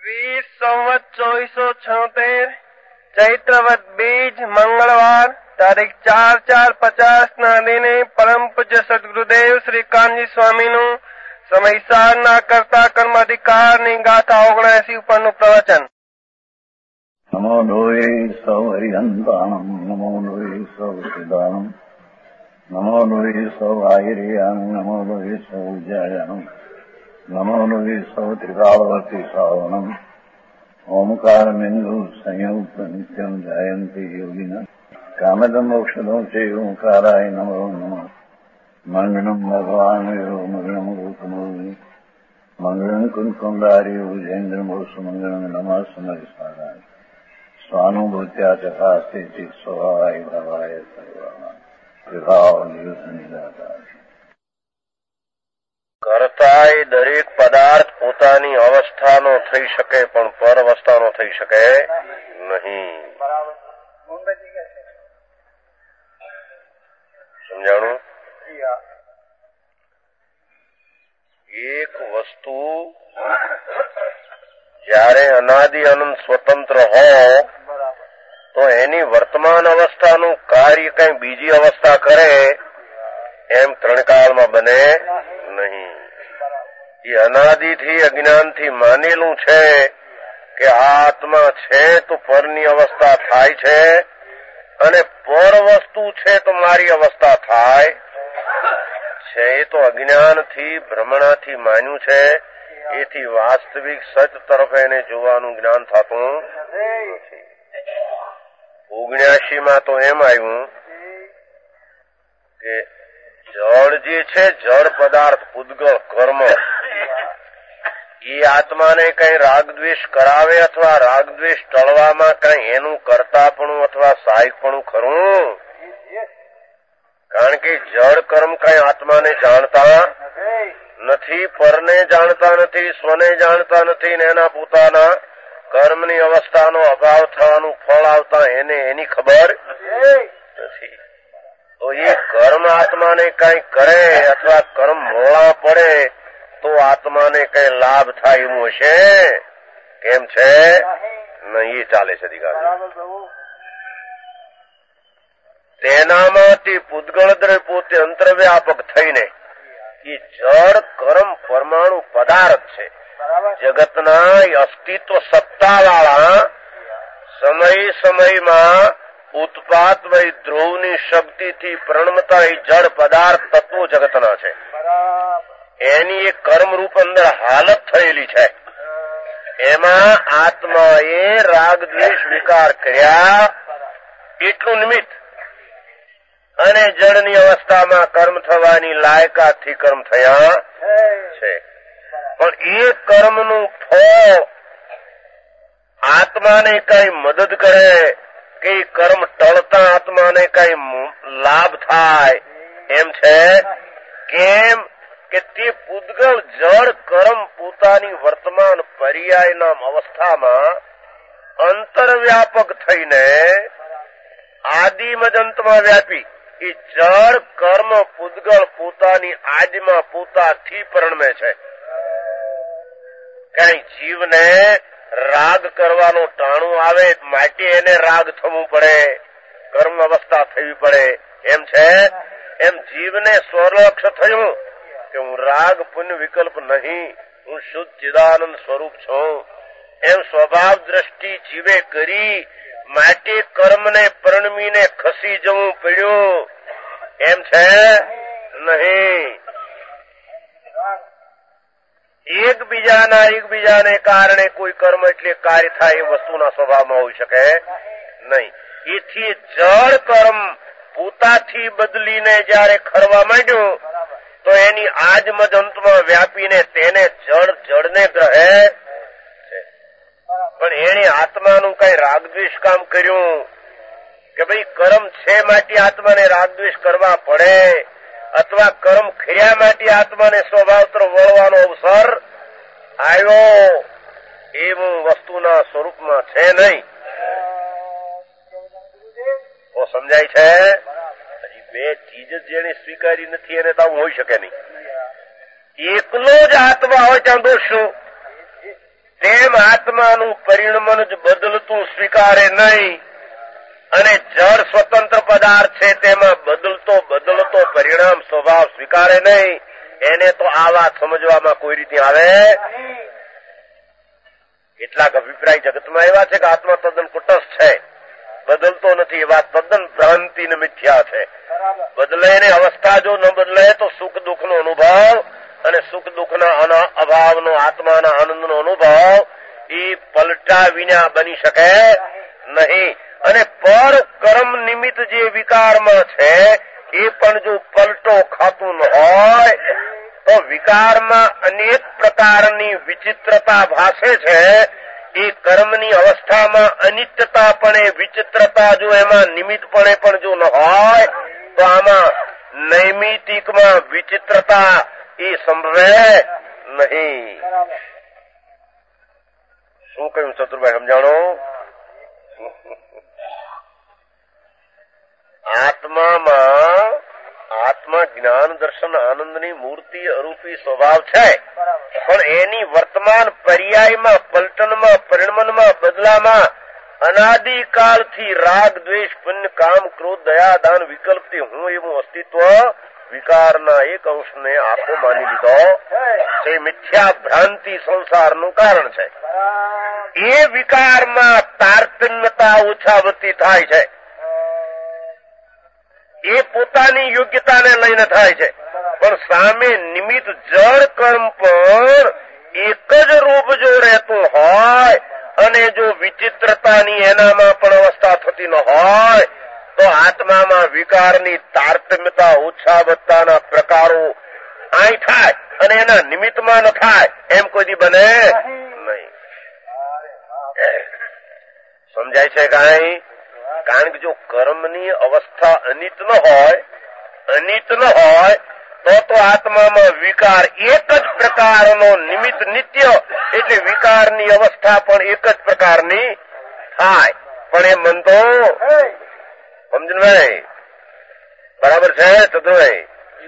20 સંવત 2476 ચૈત્રવદ બીજ મંગળવાર તારીખ 4/4/50 દિને પરમ પૂજ્ય સદગુરુદેવ શ્રી કાનજી સ્વામીનું સમયસારના કરતા કર્માધિકારની ગાથા 79 ઉપરનું પ્રવચન. નમો લોહે સૌ હરિહંતાણમ, નમો લોહે સૌ સિદ્ધાણમ, નમો લોહે સૌ આયર્યાણમ, નમો લોહે સૌ જયાણમ, નમો લોહે સૌ ત્રિકાળવતી શ્રાવણમ, ઓમકારમિંદુ સંયુક્ત નિત્યમ જયંતિ યોગિના કામદમ મોક્ષદો છે ઓંકારાય નમો નમઃ. મંગળમ ભગવાન મંગળમ ગૌતમોની મંગળમ કુંકુંડારી ઉજેન્દ્રમો સુમંગળમ નમઃ સમરિસારાય સ્વાનુભૂત્યા ચકાસ્તે સ્વભાવાય ભવાય સર્વમાં વિભાવ નિયુત નિરાકાર. કરતાય દરેક પદાર્થ પોતાની અવસ્થાનો થઈ શકે પણ પર અવસ્થાનો થઈ શકે નહીં. સમજાણું? એક વસ્તુ જ્યારે અનાદિ અનંત સ્વતંત્ર હોય તો એની વર્તમાન અવસ્થાનું કાર્ય કઈ બીજી અવસ્થા કરે એમ ત્રણકાળમાં બને નહીં. એ અનાદિથી અજ્ઞાનથી માનેલું છે કે આ આત્મા છે તો પરની અવસ્થા થાય છે અને પર વસ્તુ છે તો મારી અવસ્થા થાય છે. એ તો અજ્ઞાનથી ભ્રમણાથી માન્યું છે. એથી વાસ્તવિક સત તરફ એને જોવાનું જ્ઞાન થતું નથી. 79 તો એમ આવ્યું કે જળ જે છે, જળ પદાર્થ પૂતગળ કર્મ, એ આત્માને કઈ રાગદ્વેષ કરાવે અથવા રાગદ્વેષ ટળવામાં કઈ એનું કરતાપણું અથવા સહાયકપણું ખરું? કારણ કે જળ કર્મ કઈ આત્માને જાણતા નથી, પરને જાણતા નથી, સ્વને જાણતા નથી, ને એના પોતાના કર્મની અવસ્થાનો અભાવ થવાનું ફળ આવતા એને એની ખબર નથી. તો એ કર્મ આત્માને કઈ કરે અથવા કર્મ મોળા પડે તો આત્માને કઈ લાભ થાય એવું હશે? કેમ છે? નહીં. એ ચાલે છે અધિકાર. તેનામાંથી પૂતગળ પોતે અંતર્વ્યાપક થઈને એ જળ કર્મ પરમાણુ પદાર્થ છે, જગતના અસ્તિત્વ સત્તાવાળા સમય સમયમાં ઉત્પાત વય ધ્રુવની શક્તિથી પ્રણમતા એ જળ પદાર્થ તત્વો જગતના છે. એની એક કર્મરૂપ અંદર હાલત થયેલી છે. એમાં આત્માએ રાગ દ્વેષ વિકાર કર્યા એટલું નિમિત્ત અને જળની અવસ્થામાં કર્મ થવાની લાયકાતથી કર્મ થયા છે. પણ એ કર્મનું ફળ આત્માને કઈ મદદ કરે કે કર્મ ટળતા આત્માને કઈ લાભ થાય એમ છે? કેમ કે તે પૂતગળ જળ કર્મ પોતાની વર્તમાન પર્યાયના અવસ્થામાં અંતરવ્યાપક થઈને આદિમજંતમાં વ્યાપી એ જળ કર્મ પૂતગળ પોતાની આજમાં પોતાથી પરણમે છે. કઈ જીવને રાગ કરવાનો ટાણું આવે માટે એને રાગ થવું પડે, કર્મ અવસ્થા થવી પડે એમ છે? એમ જીવને સ્વલક્ષ થયું કે હું રાગ પુણ્ય વિકલ્પ નહીં, હું શુદ્ધ ચિદાનંદ સ્વરૂપ છું એમ સ્વભાવ દ્રષ્ટિ જીવે કરી માટે કર્મને પરણમીને ખસી જવું પડ્યું એમ છે? નહીં. એકબીજાને કારણે કોઈ કર્મ એટલે કાર્ય થાય એ વસ્તુના સ્વભાવમાં હોઈ શકે નહીં. એથી જળ કર્મ પોતાથી બદલીને જયારે ખરવા માંડ્યું તો એની આજમજ અંતમાં વ્યાપીને તેને જળને ગ્રહે છે. પણ એને આત્માનું કઈ રાગદ્વેષ કામ કર્યું કે ભાઈ કર્મ છે માટે આત્માને રાગદ્વેષ કરવા પડે અથવા કર્મ ખર્યા માટે આત્માને સ્વભાવ તરફ વળવાનો અવસર આવ્યો એવું વસ્તુના સ્વરૂપમાં છે નહીં. તો સમજાય છે? હજી બે ચીજ જ જેને સ્વીકારી નથી એને તો હોઈ શકે નહીં. એકલો જ આત્મા હોય ત્યાં દોષ શું? તેમ આત્માનું પરિણમન જ બદલતું સ્વીકારે નહીં, અને જળ સ્વતંત્ર પદાર્થ છે તેમાં બદલતો પરિણામ સ્વભાવ સ્વીકારે નહીં. એને તો આ વાત સમજવામાં કોઈ રીતે આવે. કેટલાક અભિપ્રાય જગતમાં એવા છે કે આત્મા તદ્દન કુટસ્થ છે, બદલતો નથી. એ વાત તદ્દન ભ્રાંતિ ને મિથ્યા છે. બદલે ને અવસ્થા જો ન બદલે તો સુખ દુઃખનો અનુભવ અને સુખ દુઃખના અભાવનો આત્માના આનંદનો અનુભવ એ પલટા વિના બની શકે નહીં. અને પર કર્મ નિમિત્ત જે વિકારમાં છે એ પણ જો પલટો ખાતું ન હોય તો વિકારમાં અનેક પ્રકારની વિચિત્રતા ભાસે છે. એ કર્મની અવસ્થામાં અનિત્યતા પણ એ વિચિત્રતા જો એમાં નિમિત્તપણે પણ જો ન હોય તો આમાં નૈમિતિકમાં વિચિત્રતા એ સંભવે નહીં. શું કહ્યું ચતુરભાઈ, સમજાણો? આત્મા જ્ઞાન દર્શન આનંદની મૂર્તિ અરૂપી સ્વભાવ છે, પણ એની વર્તમાન પર્યાયમાં પલટનમાં પરિણમનમાં બદલામાં અનાદિકાળથી રાગ દ્વેષ પુણ્ય કામ ક્રોધ દયા દાન વિકલ્પથી હું એવું અસ્તિત્વ વિકારના એક અંશને આખો માની લીધો તે મિથ્યા ભ્રાંતિ સંસારનું કારણ છે. એ વિકારમાં તારતમ્યતા ઓછાવતી થાય છે. એ પોતાની યોગ્યતાને લઈને થાય છે, પણ સામે નિમિત્ત જળ કર્મ પર એક જ રૂપ જો રહેતું હોય અને જો વિચિત્રતાની એનામાં પણ અવસ્થા થતી ન હોય તો આત્મામાં વિકારની તારતમ્યતા ઓછા વધતાના પ્રકારો અહીં થાય અને એના નિમિત્તમાં ન થાય એમ કોઈ દી બને નહીં. સમજાય છે કાંઈ? કારણ કે જો કર્મની અવસ્થા અનિત ન હોય તો આત્મામાં વિકાર એક જ પ્રકારનો નિમિત્ત નિત્ય એટલે વિકારની અવસ્થા પણ એક જ પ્રકારની થાય. પણ એ મન તો સમજણભાઈ બરાબર છે ચતુરભાઈ?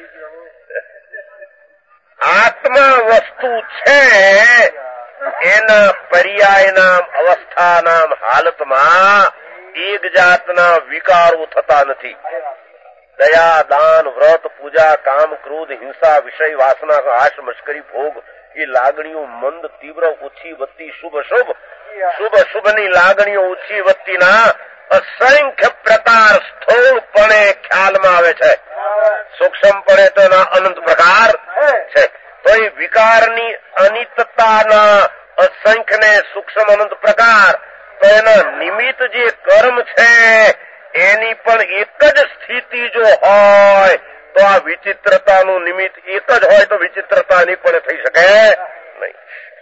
આત્મા વસ્તુ છે એના પર્યાયના અવસ્થાના હાલતમાં એક જાતના વિકારો થતા નથી. દયા દાન વ્રત પૂજા કામ ક્રોધ હિંસા વિષય વાસના આશ મશ્કરી ભોગ એ લાગણીઓ મંદ તીવ્ર ઓછી વધતી શુભ શુભની લાગણીઓ ઓછી વધતીના અસંખ્ય પ્રકાર સ્થૂળપણે ખ્યાલમાં આવે છે. સૂક્ષ્મપણે તો એના અનંત પ્રકાર છે. તો એ વિકારની અનિત્યતાના અસંખ્ય ને સૂક્ષ્મ અનંત પ્રકાર તો એના નિમિત્ત જે કર્મ છે એની પણ એક જ સ્થિતિ જો હોય તો આ વિચિત્રતાનું નિમિત્ત એક જ હોય તો વિચિત્રતાની પણ થઈ શકે નહીં.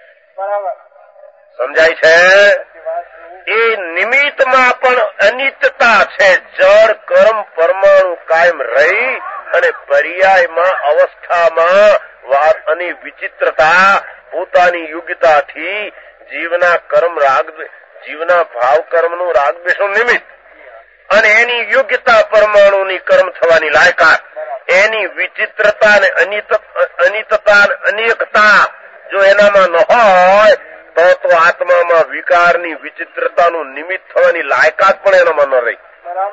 સમજાય છે? એ નિમિત્તમાં પણ અનિત્યતા છે. જળ કર્મ પરમાણુ કાયમ રહી અને પર્યાયમાં અવસ્થામાં વાત અને વિચિત્રતા પોતાની યોગ્યતાથી જીવના કર્મ રાગ જીવના ભાવ કર્મનું રાગદ્વેષનું નિમિત્ત અને એની યોગ્યતા પરમાણુની કર્મ થવાની લાયકાત એની વિચિત્રતા ને અનિતતા અનેકતા જો એનામાં ન હોય તો આત્મામાં વિકારની વિચિત્રતાનું નિમિત્ત થવાની લાયકાત પણ એનામાં ન રહી.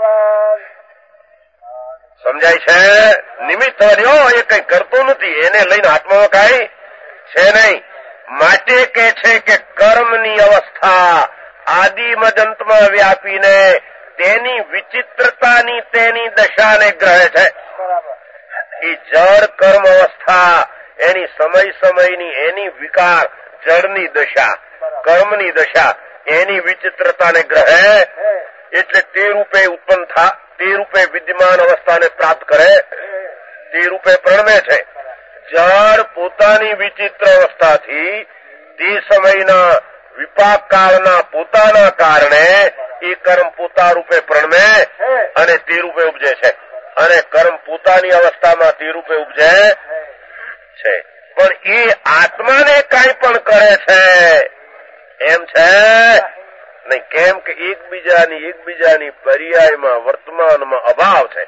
સમજાય છે? નિમિત્ત થવાની એ કઈ કરતો નથી, એને લઈને આત્મામાં કઈ છે નહીં. માટે કે છે કે કર્મની અવસ્થા આદિમદંતમાં વ્યાપીને તેની વિચિત્રતાની તેની દશાને ગ્રહે છે. એ જળ કર્મ અવસ્થા એની સમયની એની વિકાર જળની દશા કર્મની દશા એની વિચિત્રતાને ગ્રહે એટલે તે રૂપે ઉત્પન્ન તે રૂપે વિદ્યમાન અવસ્થાને પ્રાપ્ત કરે, તે રૂપે પ્રણમે છે. જળ પોતાની વિચિત્ર અવસ્થાથી તે સમયના વિપાક કાળના પોતાના કારણે એ કર્મ પોતા રૂપે પ્રણમે અને તે રૂપે ઉપજે છે અને કર્મ પોતાની અવસ્થામાં તે રૂપે ઉપજે છે. પણ એ આત્માને કઈ પણ કરે છે એમ છે નહીં. કેમ કે એકબીજાની પર્યાયમાં વર્તમાનમાં અભાવ છે.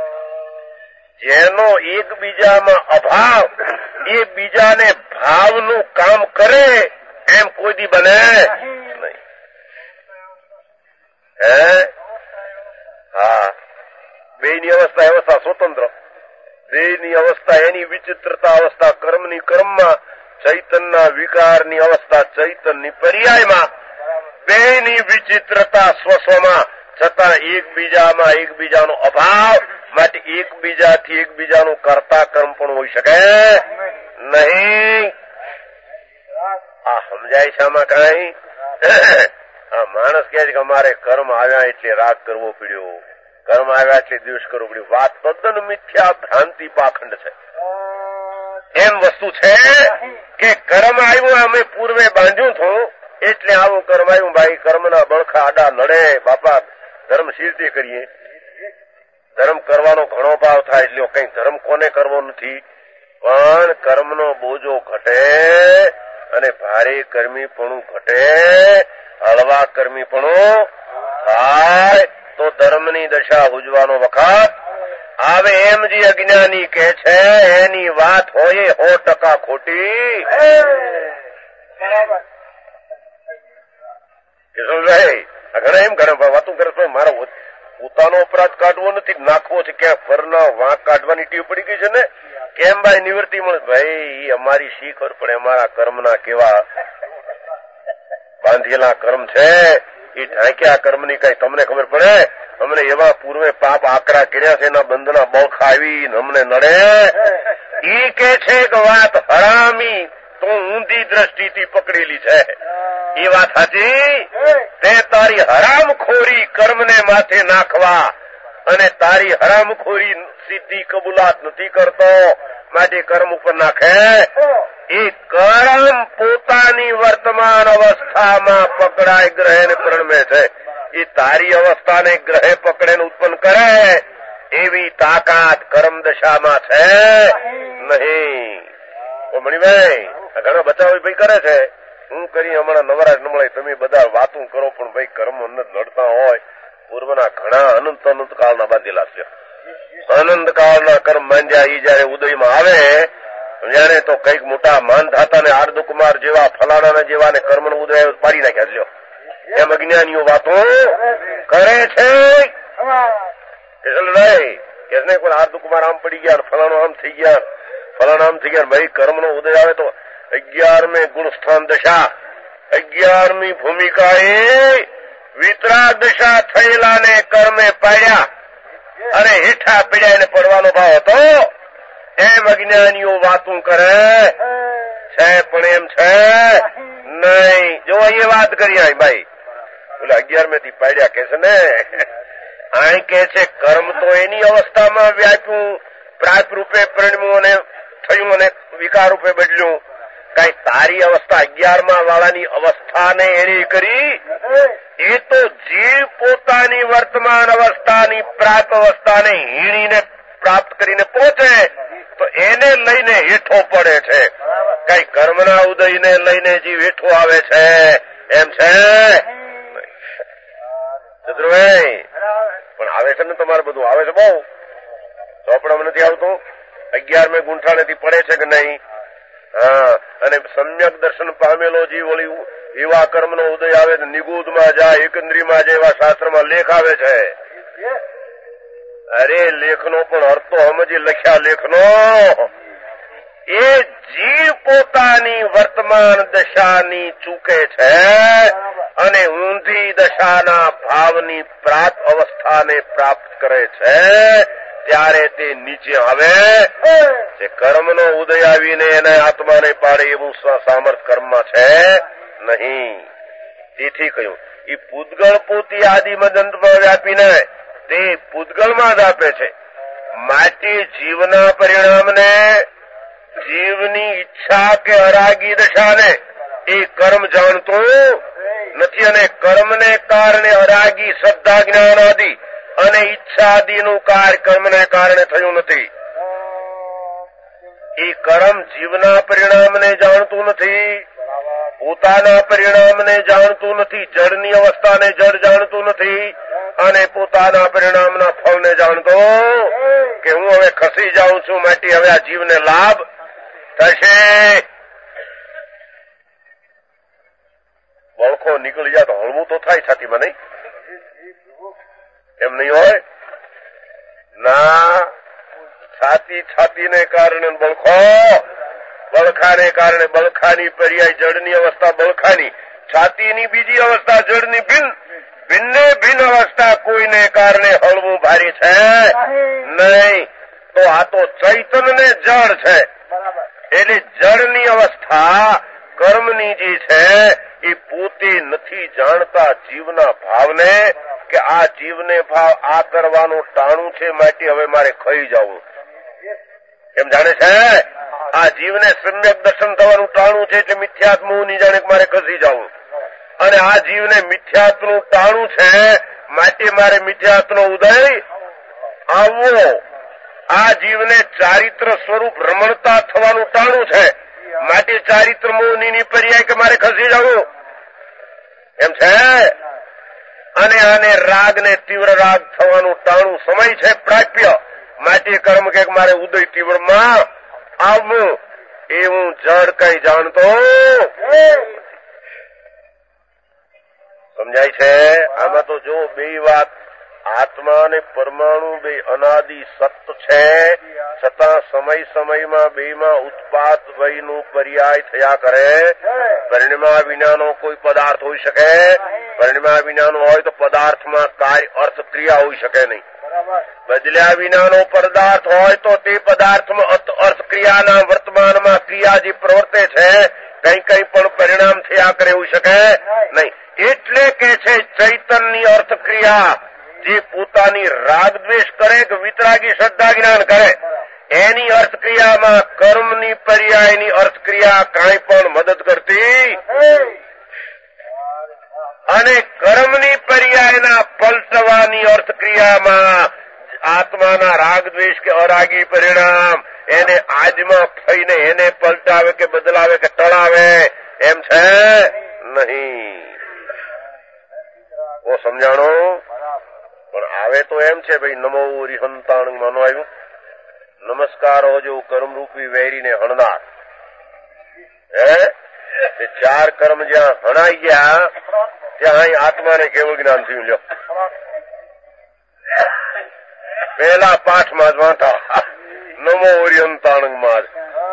જેનો એકબીજામાં અભાવ એ બીજાને ભાવનું કામ કરે એમ કોઈ દી બને નહીં. હા, બેની અવસ્થા સ્વતંત્ર, બેની અવસ્થા એની વિચિત્રતા અવસ્થા કર્મની કર્મમાં, ચૈતનના વિકારની અવસ્થા ચૈતનની પર્યાયમાં, બેની વિચિત્રતા સ્વસ્વમાં, છતાં એકબીજાનો અભાવ, માટે એકબીજાથી એકબીજાનું કરતા કર્મ પણ હોઈ શકે નહીં. આ સમજાય છે આમાં કઈ? આ માણસ કહે છે કે અમારે કર્મ આવ્યા એટલે રાગ કરવો પડ્યો, કર્મ આવ્યા એટલે દ્વેષ કરવો પડ્યો. વાત તદ્દન મિથ્યા ભ્રાંતિ પાખંડ છે. એમ વસ્તુ છે કે કર્મ આવ્યું અમે પૂર્વે બાંધ્યું હતું એટલે આવું કર્મ આવ્યું. ભાઈ કર્મના બળખા આડા નડે બાપા, ધર્મ શીરતી કરીએ. ધર્મ કરવાનો ઘણો ભાવ થાય એટલે કઈ ધર્મ કોને કરવો નથી, પણ કર્મનો બોજો ઘટે અને ભારે કર્મીપણું ઘટે, હળવા કર્મીપણું થાય તો ધર્મની દશા ઉજવાનો વખત આવે. એમ જે અજ્ઞાની કે છે એની વાત હોય 100% ખોટી. કિશોરભાઈ ઘણા એમ ઘણા વાતો કરે તો મારો પોતાનો અપરાધ કાઢવો નથી, નાખવો છે, ક્યાં ફરના વાંક કાઢવાની ટેવ પડી ગઈ છે ને. કેમ ભાઈ નિવૃત્તિ મળે? ભાઈ અમારી શી ખબર પડે અમારા કર્મના કેવા બાંધેલા કર્મ છે, એ ઢાંક્યા કર્મની કઈ તમને ખબર પડે? અમને એવા પૂર્વે પાપ આકરા કર્યા છે, એના બંધના બળખા આવી અમને નડે. ઈ કે છે કે વાત હરામી તો ઊંધી દ્રષ્ટિથી પકડેલી છે. એ વાત સાચી. તે તારી હરામખોરી કર્મને માથે નાખવા અને તારી હરામખોરી સિદ્ધિ કબૂલાત નથી કરતો, માટે કર્મ ઉપર નાખે. એ કર્મ પોતાની વર્તમાન અવસ્થામાં પકડાય ગ્રહે ને પ્રણમે છે. એ તારી અવસ્થાને ગ્રહે પકડે ઉત્પન્ન કરે એવી તાકાત કર્મ દશામાં છે નહીં. મણિભાઈ ઘણા બચાવ ભાઈ કરે છે, હું કરી હમણાં નવરાજ ન મળે. તમે બધા વાતું કરો પણ ભાઈ કર્મ અંદર નડતા હોય પૂર્વના ઘણા અનંત કાળના બાંધેલા છે. અનંત કાળના કર્મ માંડ્યા એ જયારે ઉદયમાં આવે જયારે તો કઈક મોટા માનધાતા ને આર્દકુમાર જેવા ફલાણા જેવા ને કર્મ નો ઉદય પાડી નાખ્યા. લ્યો એમ અજ્ઞાનીઓ વાતો કરે છે. પણ આર્દકુમાર આમ પડી ગયા, ફલાણો આમ થઈ ગયા, ફલાણા આમ થઈ ગયા. ભાઈ કર્મ નો ઉદય આવે તો 11મી ગુણસ્થાન દશા, 11મી ભૂમિકા એ વિતરાગ દશા થયેલા ને કર્મે પાડ્યા અને હેઠા પીડ્યા એને પડવાનો ભાવ હતો. એમ અજ્ઞાનીઓ વાતું કરે છે પણ એમ છે નહીં. જો એ વાત કરી ભાઈ પેલા 11મી થી પાડ્યા કે છે ને, અહીં કે છે કર્મ તો એની અવસ્થામાં વ્યાપ્યું, પ્રાપ રૂપે પરિણમ્યું અને થયું અને વિકાર રૂપે બદલ્યું. કઈ તારી અવસ્થા 11મા વાળાની અવસ્થાને એની કરી? એ તો જીવ પોતાની વર્તમાન અવસ્થાની પ્રાપ્ત અવસ્થાને હીણીને પ્રાપ્ત કરીને પહોંચે તો એને લઈને હેઠો પડે છે. કઈ કર્મના ઉદયને લઈને જીવ હેઠો આવે છે એમ છે ચતુરભાઈ? પણ આવે છે ને તમારે બધું આવે છે બહુ, ચોપડામાં નથી આવતું. 11મે ગુંઠાણેથી પડે છે કે નહીં? હા, અને સમ્યક દર્શન પામેલો જીવ ઓલી એવા કર્મનો ઉદય આવે તો નિગુદમાં જાય, એકંદ્રીમાં જાય એવા શાસ્ત્રમાં લેખ આવે છે. અરે લેખનો પણ અર્થ તો સમજી લખ્યા લેખનો. એ જીવ પોતાની વર્તમાન દશાની ચૂકે છે અને ઊંધી દશાના ભાવની પ્રાપ્ત અવસ્થાને પ્રાપ્ત કરે છે ત્યારે તે નીચે આવે છે. કર્મનો ઉદય આવીને એને આત્માને પાડે એવું સામર્થ કર્મમાં છે નહીં. તેથી કહ્યું એ પૂતગળ પોતી આદિમદંતમાં વ્યાપીને તે પૂતગળમાં જ આપે છે. માટે જીવના પરિણામને, જીવની ઈચ્છા કે અરાગી દશાને એ કર્મ જાણતું નથી અને કર્મને કારણે અરાગી શ્રદ્ધા જ્ઞાન આદિ અને ઈચ્છા આદિનું કાર્ય કર્મને કારણે થયું નથી. એ કર્મ જીવના પરિણામને જાણતું નથી, પોતાના પરિણામને જાણતું નથી, જળની અવસ્થાને જળ જાણતું નથી અને પોતાના પરિણામના ફળને જાણતો કે હું હવે ખસી જાઉં છું માટે હવે આ જીવને લાભ થશે. બળખો નીકળી જાય તો હળવું તો થાય છાતીમાં, નહીં? એમ નહીં હોય ના. છાતીને કારણે બળખાને કારણે બળખાની પર્યાય જળની અવસ્થા બળખાની, છાતીની બીજી અવસ્થા જળની ભિન્ને ભિન્ન અવસ્થા કોઈને કારણે હળવું ભારી છે નહીં. તો આ તો ચૈતન્ય જળ છે. એટલે જળની અવસ્થા કર્મની જે છે એ પોતે નથી જાણતા જીવના ભાવને, કે આ જીવને ભાવ આ કરવાનું ટાણું છે, માટે હવે મારે ખાઈ જવું. એમ જાણે છે આ જીવને સમ્યક દર્શન થવાનું ટાણું છે, એટલે મિથ્યાત્મ હું નહીં જાણે કે મારે ખસી જવું. અને આ જીવને મિથ્યાત્વનું ટાણું છે, માટે મારે મિથ્યાત્વનો ઉદય આવવો. આ જીવને ચારિત્ર સ્વરૂપ રમણતા થવાનું ટાણું છે, માટે ચારિત્ર મોહની પર્યાય કે મારે ખસી જવું. એમ છે. અને આને રાગ ને તીવ્ર રાગ થવાનું ટાણું સમય છે પ્રાપ્ય, માટે કર્મ કે મારે ઉદય તીવ્રમાં આવવું. એવું જડ કઈ જાણતો સમજાય છે. આમાં તો જો બે વાત, આત્મા અને પરમાણુ બે અનાદિ સત છે, છતાં સમયમાં બેમાં ઉત્પાદ વયનું પર્યાય થયા કરે. પરિણ્યા વિનાનો કોઈ પદાર્થ હોઈ શકે? પરિણ્યા વિનાનો હોય તો પદાર્થમાં કાર્ય અર્થ ક્રિયા હોઈ શકે નહીં. બદલ્યા વિનાનો પદાર્થ હોય તો તે પદાર્થમાં અર્થ ક્રિયાના વર્તમાનમાં ક્રિયા જે પ્રવર્તે છે કઈ પણ પરિણામ થયા કરે હોઈ શકે નહીં. એટલે કે છે ચૈતન્ય અર્થ ક્રિયા જે પોતાની રાગ દ્વેષ કરે કે વિતરાગી શ્રદ્ધા જ્ઞાન કરે, એની અર્થક્રિયામાં કર્મની પર્યાયની અર્થક્રિયા કાંઈ પણ મદદ કરતી. અને કર્મની પર્યાયના પલટવાની અર્થક્રિયામાં આત્માના રાગ દ્વેષ કે અરાગી પરિણામ એને આજમાં થઈને એને પલટાવે કે બદલાવે કે ટળાવે એમ છે નહીં. ઓ સમજાણો? પણ આવે તો એમ છે ભાઈ, નમો રિહંતાણ માનો આવ્યું, નમસ્કાર હોજો કર્મરૂપી વેરીને હણનાર. હે ચાર કર્મ જ્યાં હણાઈ ગયા ત્યાં અહીં આત્માને કેવું જ્ઞાન થયું? લ્યો, પહેલા પાઠમાં જ વાંટા નમો રિહંતાણમાં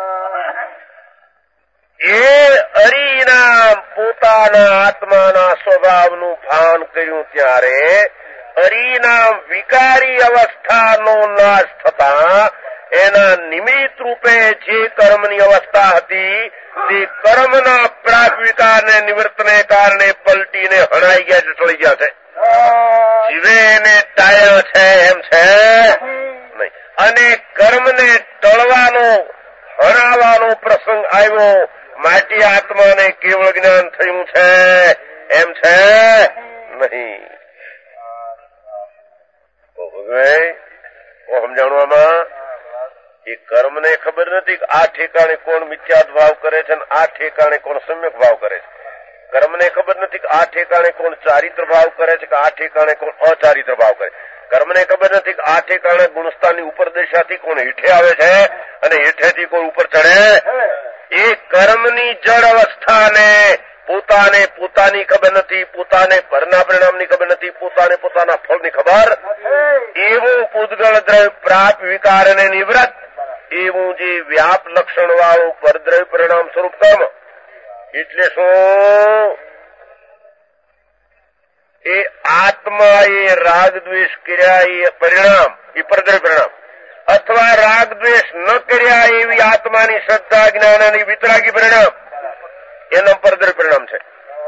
એ અરીના પોતાના આત્માના સ્વભાવનું ભાન કર્યું ત્યારે અરીના વિકારી અવસ્થાનો નાશ થતા એના નિમિત્ત રૂપે જે કર્મની અવસ્થા હતી તે કર્મના પ્રાક વિકારને નિવૃત્તને કારણે પલટીને હણાઈ ગયા છે, ટળી ગયા છે. જીવે એને ટાળ્યા છે એમ છે નહીં. અને કર્મને ટળવાનો હણાવવાનો પ્રસંગ આવ્યો માટે આત્માને કેવળ જ્ઞાન થયું છે એમ છે નહીં. સમજાણવામાં એ કર્મને ખબર નથી કે આ ઠેકાણે કોણ મિથ્યાત ભાવ કરે છે અને આ ઠેકાણે કોણ સમ્યક ભાવ કરે છે. કર્મને ખબર નથી કે આ ઠેકાણે કોણ ચારિત્ર ભાવ કરે છે કે આ ઠેકાણે કોણ અચારિત્ર ભાવ કરે. કર્મને ખબર નથી કે આ ઠેકાણે ગુણસ્થાનની ઉપર દિશાથી કોણ હેઠે આવે છે અને હેઠેથી કોઈ ઉપર ચડે. એ કર્મની જળ અવસ્થાને પોતાને પોતાની ખબર નથી, પોતાને પરના પરિણામની ખબર નથી, પોતાને પોતાના ફળની ખબર. એવું પૂતગળ દ્રવ્ય પ્રાપ વિકારને નિવૃત્ત એવું જે વ્યાપ લક્ષણ વાળું પરદ્રવ્ય પરિણામ સ્વરૂપ કર્મ. એટલે શું? એ આત્મા એ રાગ દ્વેષ કર્યા એ પરિણામ, એ પરદ્રવ્ય પરિણામ, અથવા રાગ દ્વેષ ન કર્યા એવી આત્માની શ્રદ્ધા જ્ઞાન અને વિતરાગી પરિણામ એનું પરદ્રવ્ય પરિણામ છે.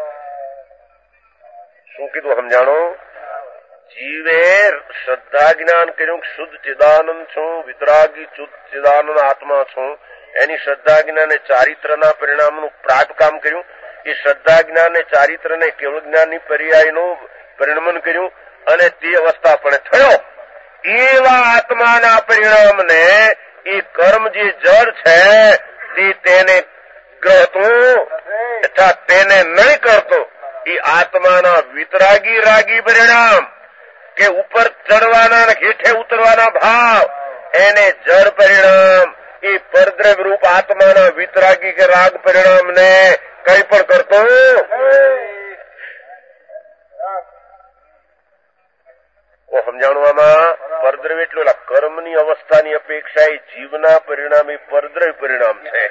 શું કીધું સમજાણો? જીવે શ્રદ્ધા જ્ઞાન કર્યું શુદ્ધ ચિદાનંદ છું, વિતરાગી શુદ્ધ ચિદાનંદ આત્મા છું. એની શ્રદ્ધા જ્ઞાન ચારિત્રના પરિણામનું પ્રાગ કામ કર્યું. એ શ્રદ્ધા જ્ઞાન ચારિત્રને કેવળ જ્ઞાનની પર્યાયનું પરિણમન કર્યું અને તે અવસ્થા પણ થયો. એવા આત્માના પરિણામને એ કર્મ જે જળ છે તે તેને ગ્રહતું તથા તેને નહીં કરતો. એ આત્માના વિતરાગી રાગી પરિણામ કે ઉપર ચડવાના અને હેઠે ઉતરવાના ભાવ એને જળ પરિણામ. એ પરદ્રવ્ય રૂપ આત્માના વિતરાગી કે રાગ પરિણામને કઈ પણ કરતો સમજાણવામાં પરદ્રવ્ય એટલે કર્મની અવસ્થાની અપેક્ષા એ જીવના પરિણામ એ પરદ્રવ્ય પરિણામ છે.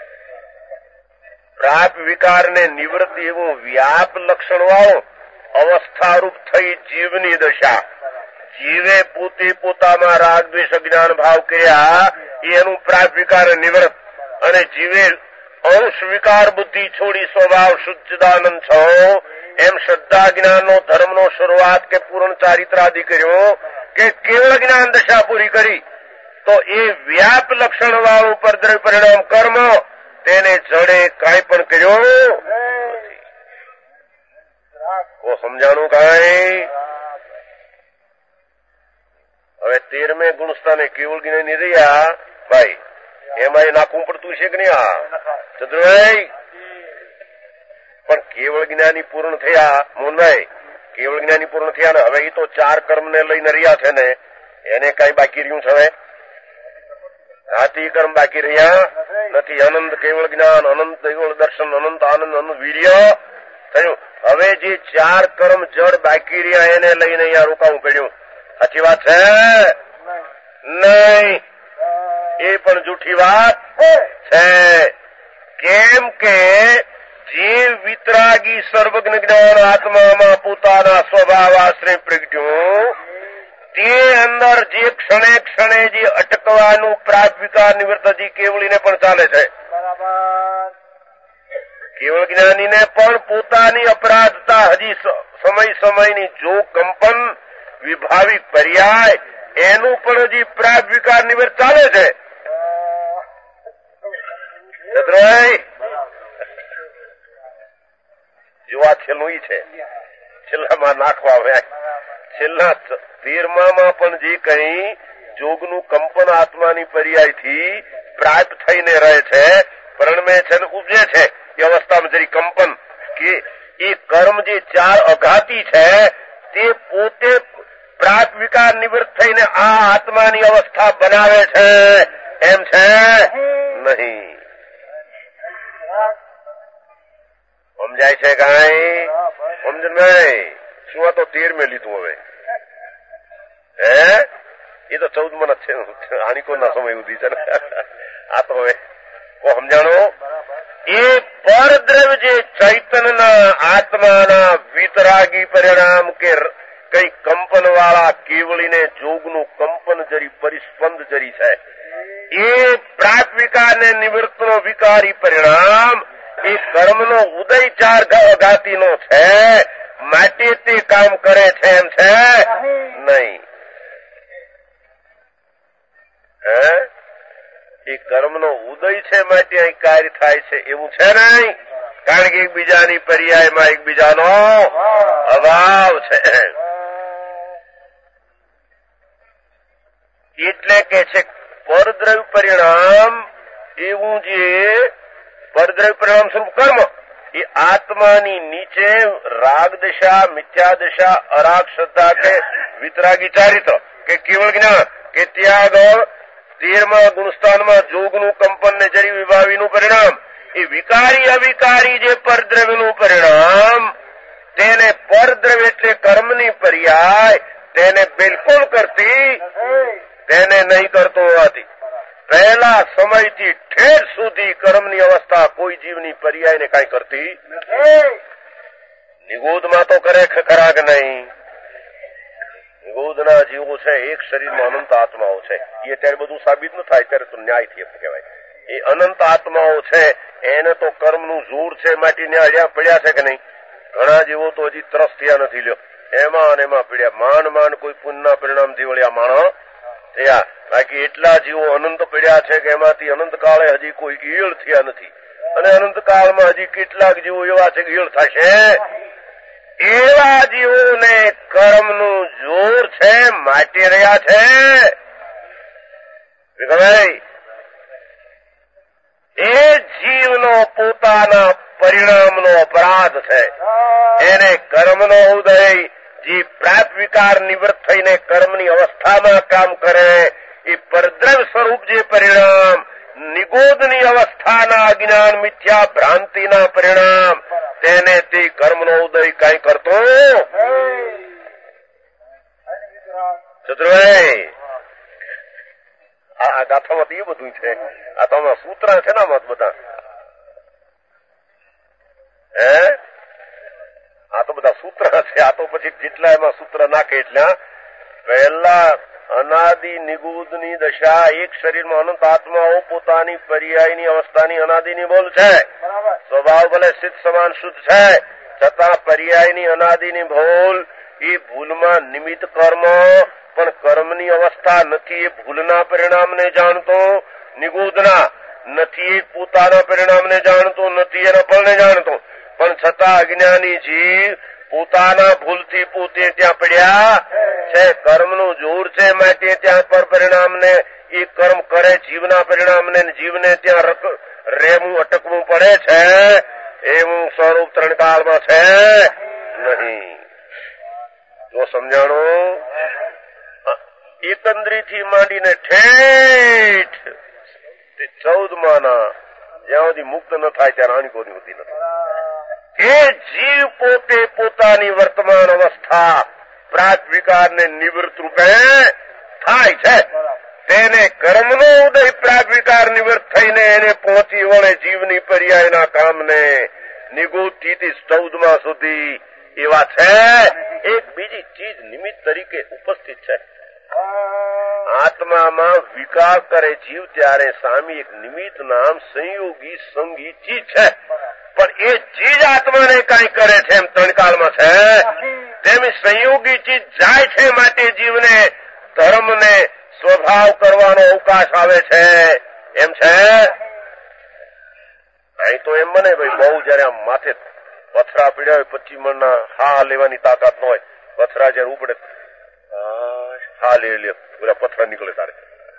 પ્રાપ વિકારને નિવૃત્ત એવું વ્યાપ લક્ષણ વાળો અવસ્થારૂપ થઈ જીવની દશા. જીવે પોતે પોતામાં રાગ દ્વેષ અજ્ઞાન ભાવ કર્યા એનું પ્રાપ વિકાર નિવૃત્ત, અને જીવે અંશ વિકાર બુદ્ધિ છોડી સ્વભાવ શુદ્ધાનંદ છો એમ શ્રદ્ધા જ્ઞાનનો ધર્મનો શરૂઆત કે પૂર્ણ ચારિત્રાદિ કર્યો કે કેવળ જ્ઞાન દશા પૂરી કરી, તો એ વ્યાપ લક્ષણ વાળું પરદ્રવ્ય પરિણામ કર્મ તેને જડે કાંઈ પણ કર્યો નથી. સમજાણું કાંઈ? હવે 13મે ગુણસ્થાને કેવળ જ્ઞાની રહ્યા ભાઈ, એમાં એ નાખવું પડતું છે કે નહીં? આ ચંદ્રભાઈ પણ કેવળ જ્ઞાની પૂર્ણ થયા, મોહનભાઈ કેવળ જ્ઞાની પૂર્ણ થયા ને હવે એ તો 4 કર્મને લઈને રહ્યા છે ને, એને કઈ બાકી રહ્યું છે? હવે હાથી કર્મ બાકી રહ્યા નથી. અનંત કેવળ જ્ઞાન, અનંત કેવળ દર્શન, અનંત આનંદ, અનંત વીર્ય થયું. હવે જે 4 કર્મ જડ બાકી રહ્યા એને લઈને અહીંયા રોકાવું પડ્યું. સાચી વાત છે? નહીં, એ પણ જૂઠી વાત છે. કેમ કે જે વિતરાગી સર્વજ્ઞ જ્ઞાન આત્મામાં પોતાના સ્વભાવ આશ્રય પ્રગટ્યું, તે અંદર જે ક્ષણે ક્ષણે જે અટકવાનું પ્રાપ વિકાર નિવૃત્ત હજી કેવળીને પણ ચાલે છે. કેવળ જ્ઞાનીને પણ પોતાની અપરાધતા હજી સમય સમયની જો કંપન વિભાવિક પર્યાય એનું પણ હજી પ્રાપ વિકાર નિવૃત્ત ચાલે છે. જો આ છેલ્લું ઈ છે, છેલ્લામાં નાખવા આવ્યા. છેલ્લા 13માં પણ જે કઈ જોગનું કંપન આત્માની પર્યાયથી પ્રાપ્ત થઈને રહે છે, પરણમે છે ને ઉપજે છે, એ અવસ્થામાં જરી કંપન કે એ કર્મ જે 4 અઘાતી છે તે પોતે પ્રાપ વિકાર નિવૃત્ત થઈને આ આત્માની અવસ્થા બનાવે છે એમ છે નહીં. સમજાય છે કાંઈ? સમજ નહીં? શું આ તો 13મે લીધું હવે? એ તો 14માં જ છે. હાનિકોના સમય સુધી છે ને. આ તો હવે સમજાણો. એ પરદ્રવ્ય જે ચૈતન્યના આત્માના વિતરાગી પરિણામ કે કઈ કંપન વાળા કેવળીને જોગનું કંપન જરી પરિસ્પંદ જરી છે, એ પ્રાપ વિકારને નિવૃત્તનો વિકારી પરિણામ એ કર્મનો ઉદય 4 અઘાતીનો છે, માટે તે કામ કરે છે એમ છે નહીં. એ કર્મનો ઉદય છે માટે અહીં કાર્ય થાય છે એવું છે નહીં, કારણ કે એકબીજાની પર્યાયમાં એકબીજાનો અભાવ છે. એટલે કે છે પરદ્રવ્ય પરિણામ એવું જે પરદ્રવ્ય પરિણામ સ્વરૂપ કર્મ એ આત્માની નીચે રાગ દશા, મિથ્યા દશા, અરાગ શ્રદ્ધા કે વિતરાગી ચારિત્ર કે કેવળ જ્ઞાન કે ત્યાગ 13મા ગુણસ્થાનમાં જોગનું કંપન ને જરી વિભાવીનું પરિણામ, એ વિકારી અવિકારી જે પરદ્રવ્યનું પરિણામ તેને પરદ્રવ્ય એટલે કર્મની પર્યાય તેને બિલકુલ કરતી, તેને નહીં કરતો હોવાથી પહેલા સમયથી ઠેર સુધી કર્મની અવસ્થા કોઈ જીવની પર્યાયને કાંઈ કરતી. નિગોદમાં તો કરે ખરા કે નહીં? નિગોદના જીવો છે એક શરીરમાં અનંત આત્માઓ છે, એ ત્યારે બધું સાબિત ન થાય ત્યારે તો ન્યાયથી કહેવાય. એ અનંત આત્માઓ છે એને તો કર્મનું જોર છે માટે ન્યાય પડ્યા છે કે નહીં? ઘણા જીવો તો હજી ત્રસ થયા નથી લ્યો, એમાં અને એમાં પડ્યા. માંડ કોઈ પુણ્યના પરિણામથી વળ્યા માણસ થયા, બાકી એટલા જીવો અનંત પડ્યા છે કે એમાંથી અનંત કાળે હજી કોઈ ઈયળ થયા નથી, અને અનંત કાળમાં હજી કેટલાક જીવો એવા છે કે ઈયળ થશે. એવા જીવોને કર્મનું જોર છે માટે રહ્યા છે. એ જીવનો પોતાના પરિણામનો અપરાધ છે, એને કર્મનો ઉદય જે પ્રાપ વિકાર નિવૃત્ત થઈને કર્મની અવસ્થામાં કામ કરે એ પરદ્રવ્ય સ્વરૂપ જે પરિણામ નિગોદની અવસ્થાના અજ્ઞાન મિથ્યા ભ્રાંતિના પરિણામ તેને તે કર્મનો ઉદય કઈ કરતો ચતુરભાઈ આ ગાથામાં તો એ બધું છે. આ તો આમાં સૂત્ર છે ને આમાં બધા આ તો બધા સૂત્ર છે. આ તો પછી જેટલા એમાં સૂત્ર નાખે એટલા પહેલા અનાદિ નિગુદની દશા એક શરીરમાં અનંત આત્માઓ પોતાની પર્યાયની અવસ્થાની અનાદિની બોલ છે. સ્વભાવ ભલે સિદ્ધ સમાન શુદ્ધ છે છતાં પર્યાયની અનાદિની ભૂલ એ ભૂલમાં નિમિત્ત કર્મ પણ કર્મની અવસ્થા નથી. એ ભૂલના પરિણામને જાણતો નિગુદના નથી. એ પોતાના પરિણામને જાણતો નથી. એના ફળને જાણતો પણ છતાં અજ્ઞાની જીવ પોતાના ભૂલથી પોતે ત્યાં પડ્યા છે. કર્મનું જોર છે માટે ત્યાં પર પરિણામને એ કર્મ કરે જીવના પરિણામને જીવને ત્યાં રહેવું અટકવું પડે છે. એવું સ્વરૂપ ત્રણ કાળમાં છે નહીં. જો સમજાણું એકંદરીથી માંડીને ઠેઠ 14 જ્યાં સુધી મુક્ત ન થાય ત્યારે આની કોઈ હોતી નથી. એ જીવ પોતે પોતાની વર્તમાન અવસ્થા પ્રાગ વિકારને નિવૃત્ત રૂપે થાય છે. તેને કર્મનો ઉદય પ્રાગ વિકાર નિવૃત્ત થઈને એને પહોંચી વળે જીવની પર્યાયના કામને નિગુદથી 14 સુધી એવા છે. એક બીજી ચીજ નિમિત્ત તરીકે ઉપસ્થિત છે. આત્મામાં વિકાર કરે જીવ ત્યારે સામી એક નિમિત્ત નામ સંયોગી સંગી ચીજ છે. પણ એ ચીજ આત્માને કઈ કરે છે એમ ત્રણ કાળમાં છે. તેમ સંયોગી ચીજ જાય છે માટે જીવને ધર્મને સ્વભાવ કરવાનો અવકાશ આવે છે એમ છે. અહીં તો એમ બને ભાઈ બહુ જયારે આમ માથે પથરા પીડ્યા હોય 25 મણના હા લેવાની તાકાત ન હોય. પથરા જયારે ઉપડે હા લે પૂરા પથરા નીકળે તારે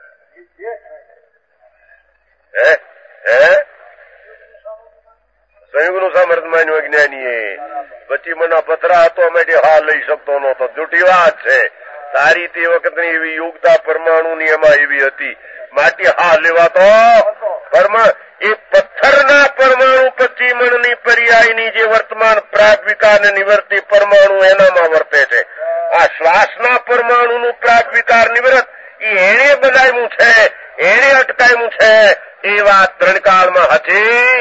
સંયુગનું સામર્થ્ય માન્યું અજ્ઞાની એ 25 મણના પથરા હતો અમે હા લઈ શકતો નહોતો. જૂઠી વાત છે. સારી તે વખતની એવી યોગતા પરમાણુની એમાં એવી હતી માટી હા લેવા તો એ પથ્થરના પરમાણુ 25 મણની પર્યાયની જે વર્તમાન પ્રાગ વિકારને નિવર્તી પરમાણુ એનામાં વર્તે છે. આ શ્વાસના પરમાણુનું પ્રાગ વિકાર નિવૃત્ત એને બનાવ્યું છે, એને અટકાવ્યું છે. એ વાત ત્રણ કાળમાં હતી.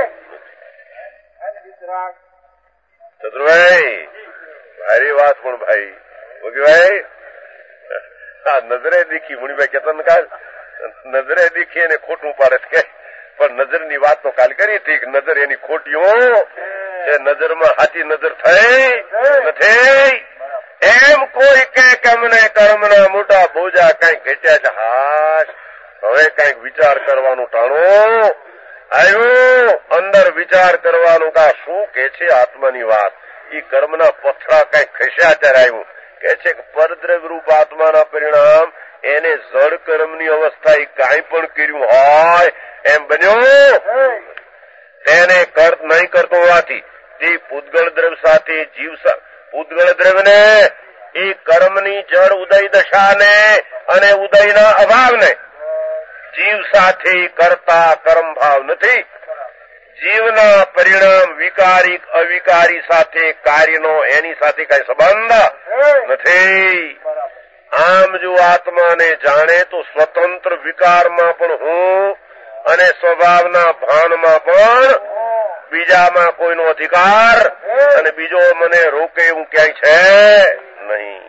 ચતુરભાઈ ભારી વાત પણ ભાઈ ભાઈ આ નજરે દીખી મુનિભાઈ કેતા ને કાલ નજરે દીખી એને ખોટું પાડે કે પણ નજરની વાત તો કાલ કરી હતી. નજર એની ખોટીઓ છે. નજરમાં સાચી નજર થઈ નથી એમ કોઈ કે અમને કર્મના મોટા બોજા કઈક ઘટ્યા છે. હાશ હવે કઈક વિચાર કરવાનું ટાણું આવ્યું. અંદર વિચાર કરવાનું કા શું કે છે આત્માની વાત. એ કર્મના પથરા કઈક ખસ્યા ત્યારે આવ્યું કે છે કે પરદ્રવ્ય રૂપ આત્માના પરિણામ એને જળ કર્મની અવસ્થા એ કાંઈ પણ કર્યું હોય એમ બન્યો. તેને નહીં કરતો હોવાથી તે પૂતગળ દ્રવ્ય સાથે જીવ પૂતગળ દ્રવ્યને એ કર્મની જળ ઉદય દશાને અને ઉદયના અભાવને જીવ સાથે કરતા કર્મ ભાવ નથી. જીવના પરિણામ વિકારી અવિકારી સાથે કાર્યનો એની સાથે કઈ સંબંધ નથી. આમ જો આત્માને જાણે તો સ્વતંત્ર વિકારમાં પણ હું અને સ્વભાવના ભાનમાં પણ બીજામાં કોઈનો અધિકાર અને બીજો મને રોકે એવું ક્યાંય છે નહીં.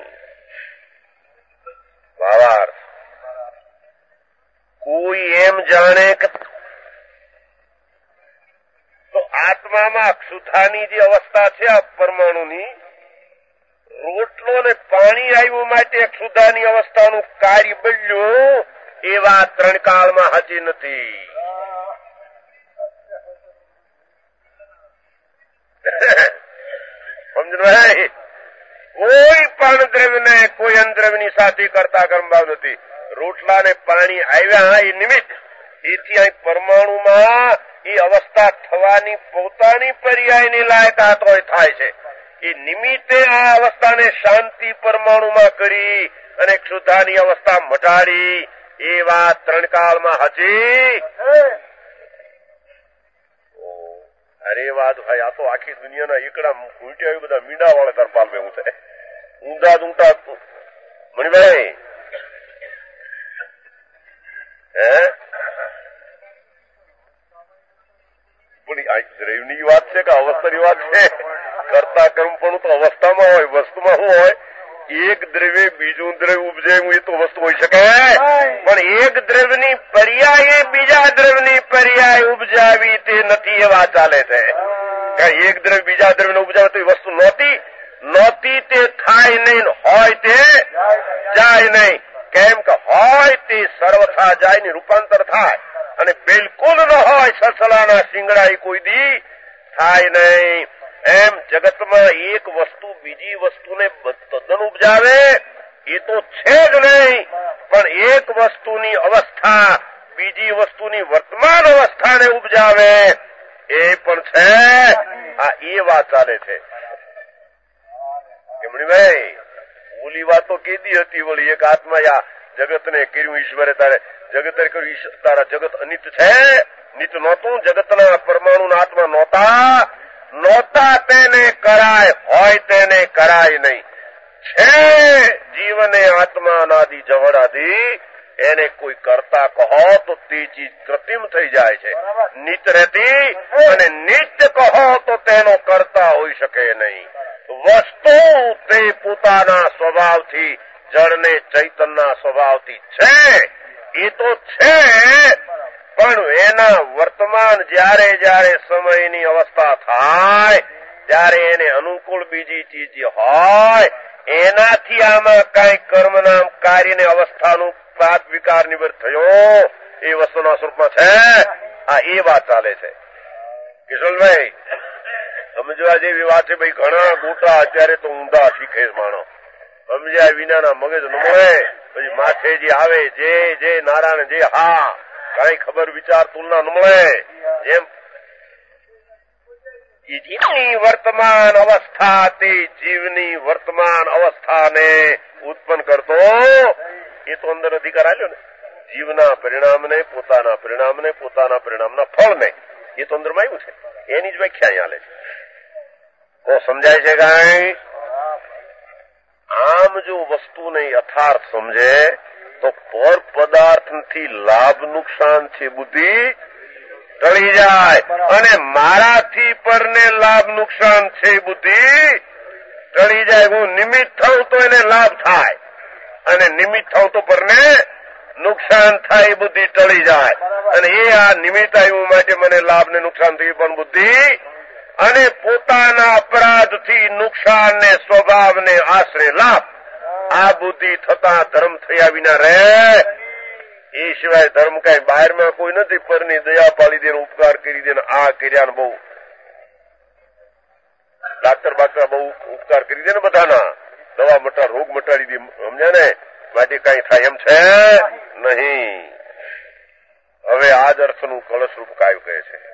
ભાવાર્થ કોઈ એમ જાણે કે તો આત્મામાં ક્ષુધાની જે અવસ્થા છે આ પરમાણુની રોટલો ને પાણી આવ્યું માટે ક્ષુધાની અવસ્થાનું કાર્ય બદલ્યું એ વાત ત્રણ કાળમાં હાચી નથી. સમજણ? કોઈ પણ દ્રવ્યને કોઈ અનદ્રવ્યની સાથે કરતા કર્મભાવ નથી. રોટલા ને પાણી આવ્યા એ નિમિત્ત એથી અહીં પરમાણુમાં એ અવસ્થા થવાની પોતાની પર્યાયની લાયકાત હોય થાય છે. એ નિમિત્તે આ અવસ્થાને શાંતિ પરમાણુમાં કરી અને ક્ષુધાની અવસ્થા મટાડી એ વાત ત્રણ કાળમાં હતી. અરે વાત ભાઈ આ તો આખી દુનિયાના એકડા ઘૂંટ્યા બધા મીંડા વાળા તરપાલ ભેગું થાય. ઊંધા ઊંટા મણિભાઈ દ્રવ્યની વાત છે કે અવસ્થાની વાત છે? કરતા કર્મ પણ તો અવસ્થામાં હોય, વસ્તુમાં શું હોય? એક દ્રવ્ય બીજું દ્રવ્ય ઉપજે એ તો વસ્તુ હોઈ શકે, પણ એક દ્રવ્યની પર્યાય બીજા દ્રવ્યની પર્યાય ઉપજાવી તે નથી, એ વાત ચાલે છે. એક દ્રવ્ય બીજા દ્રવ્યને ઉપજાવે તો એ વસ્તુ નહોતી તે થાય નહીં, હોય તે જાય નહીં. કેમ કે હોય તે સર્વથા જાય ને રૂપાંતર થાય, અને બિલકુલ ન હોય સસલાના શિંગડા કોઈ દી થાય નહીં. એમ જગતમાં એક વસ્તુ બીજી વસ્તુને તદ્દન ઉપજાવે એ તો છે જ નહીં, પણ એક વસ્તુની અવસ્થા બીજી વસ્તુની વર્તમાન અવસ્થાને ઉપજાવે એ પણ છે. આ એ વાત ચાલે છે. મણિભાઈ ઓલી વાતો કીધી હતી, વળી એક આત્મા જગતને કર્યું ઈશ્વરે, તારે જગતે કર્યું, તારા જગત અનિત છે? નિત નહોતું, જગતના પરમાણુ આત્મા નહોતા તેને કરાય, હોય તેને કરાય નહીં. છે જીવને આત્મા અનાદિ જવડાદી, એને કોઈ કરતા કહો તો તે ચીજ કૃત્રિમ થઈ જાય છે, નિત રહેતી, અને નિત્ય કહો તો તેનો કરતા હોઈ શકે નહીં. વસ્તુ તે પોતાના સ્વભાવથી, જળને ચૈતનના સ્વભાવથી છે, એ તો છે, પણ એના વર્તમાન જ્યારે જ્યારે સમયની અવસ્થા થાય ત્યારે એને અનુકૂળ બીજી ચીજ હોય, એનાથી આમાં કઈ કર્મ નામ કાર્યને અવસ્થાનું પ્રાત વિકાર નિવૃત્ત થયો એ વસ્તુના સ્વરૂપમાં છે. આ એ વાત ચાલે છે. કિશોરભાઈ સમજવા જેવી વાત છે. ભાઈ ઘણા ગોટા અત્યારે તો ઊંધા શીખે માણો, સમજ્યા વિનાના મગજ ન મળે. પછી માથે જે આવે જે નારાયણ જે હા કઈ ખબર વિચાર તુલના ન મળે. જેમ જીવની વર્તમાન અવસ્થા તે જીવની વર્તમાન અવસ્થાને ઉત્પન્ન કરતો એ તો અંદર અધિકાર આવ્યો ને. જીવના પરિણામને, પોતાના પરિણામને, પોતાના પરિણામના ફળને એ તો અંદરમાં આવ્યું છે. એની જ વ્યાખ્યા અહીંયા લે છે. તો સમજાય છે કઈ? આમ જો વસ્તુને યથાર્થ સમજે તો પર પદાર્થથી લાભ નુકસાન છે બુદ્ધિ ટળી જાય, અને મારાથી પરને લાભ નુકસાન છે બુદ્ધિ ટળી જાય. હું નિમિત્ત થઉં તો એને લાભ થાય, અને નિમિત્ત થઉં તો પરને નુકસાન થાય, બુદ્ધિ ટળી જાય. અને એ આ નિમિત્ત આવ્યું માટે મને લાભ ને નુકસાન થયું પણ બુદ્ધિ, અને પોતાના અપરાધથી નુકસાન ને સ્વભાવ ને આશરે લાભ, આ બુદ્ધિ થતા ધર્મ થયા વિના રહે. એ સિવાય ધર્મ કઈ બહારમાં કોઈ નથી. પરની દયા પાડી દે, ઉપકાર કરી દે, આ કર્યા ને બહુ ડાક્ટર બાક્ટર બહુ ઉપકાર કરી દે ને બધાના, દવા રોગ મટાડી દે, સમજ્યા ને? માટે કઈ થાય એમ છે નહીં. હવે આ જ અર્થનું કળશરૂપ કાયું કહે છે.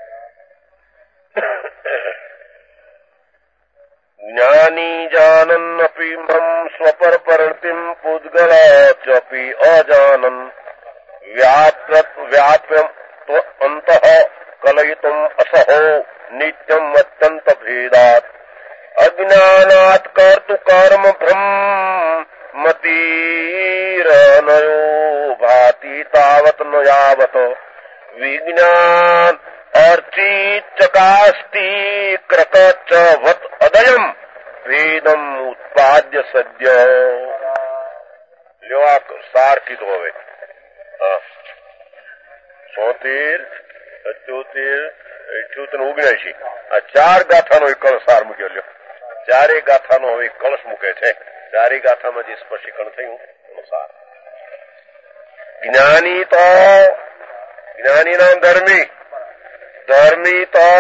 જ્ઞાની જાનન અપી મમ સ્વપર પરણતિમ પૂદગલ ચોપી અજાનન વ્યાપ્યમ અંત કલયિતુમ અસહો નિત્યમ અત્યંત ભેદાત અજ્ઞાનાત કર્તુ કર્મ બ્રહ્મતીરનયો ભાતિ તાવત ન યાવત વિજ્ઞાન અર્ચિત ચકાસ્તી ક્રકચ વત અદયમ ભેદમ ઉત્પાદ્ય સદ્ય. લ્યો આ સાર કીધો. હવે 76, 77, 78, 79 આ ચાર ગાથાનો એક કળશ સાર મૂક્યો. લ્યો ચારેય ગાથાનો હવે કળશ મૂકે છે. ચારેય ગાથામાં જે સ્પષ્ટીકરણ થયું એનો સાર. જ્ઞાની તો જ્ઞાની નામ ધર્મી, ધર્મી તો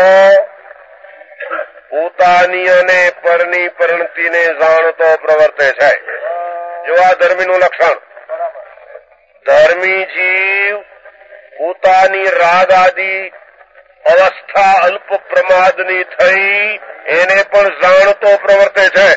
પોતાની અને પરની પરિણતિને જાણતો પ્રવર્તે છે. જો આ ધર્મીનું લક્ષણ. ધર્મી જીવ પોતાની રાગ આદિ અવસ્થા અલ્પ પ્રમાદની થઈ એને પણ જાણતો પ્રવર્તે છે,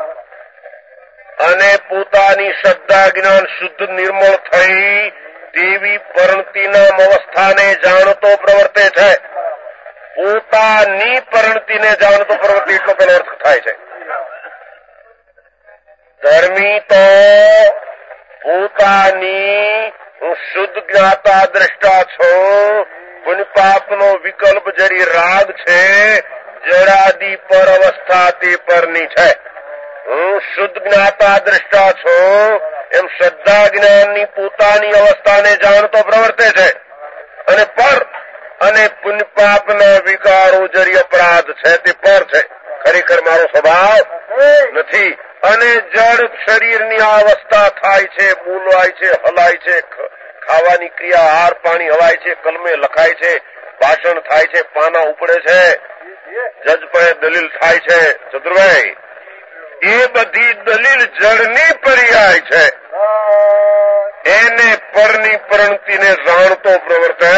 અને પોતાની શ્રદ્ધા જ્ઞાન શુદ્ધ નિર્મળ થઈ તેવી પરિણતિના અવસ્થાને જાણતો પ્રવર્તે છે. પોતાની પરિણતિને જાણતો પ્રવૃત્તિ એટલો પેલો અર્થ થાય છે. ધર્મી તો પોતાની હું શુદ્ધ જ્ઞાતા દ્રષ્ટા છું, પુણ્ય પાપનો વિકલ્પ જરી રાગ છે, જડાદી પર અવસ્થા તે પરની છે. હું શુદ્ધ જ્ઞાતા દ્રષ્ટા છું એમ શ્રદ્ધા જ્ઞાનની પોતાની અવસ્થાને જાણતો પ્રવર્તે છે, અને પર અને પુણ્ય પાપના વિકારો જરી અપરાધ છે તે પર છે. ખરેખર મારો સ્વભાવ નથી. અને જડ શરીરની આ અવસ્થા થાય છે, બોલવાય છે, હલાય છે, ખાવાની ક્રિયા, આહાર પાણી હવાય છે, કલમે લખાય છે, ભાષણ થાય છે, પાના ઉપડે છે, જજ પર દલીલ થાય છે. ચતુરભાઈ, એ બધી દલીલ જડની પર્યાય છે. એને પરની પ્રણતિને જાણતો પ્રવર્તે.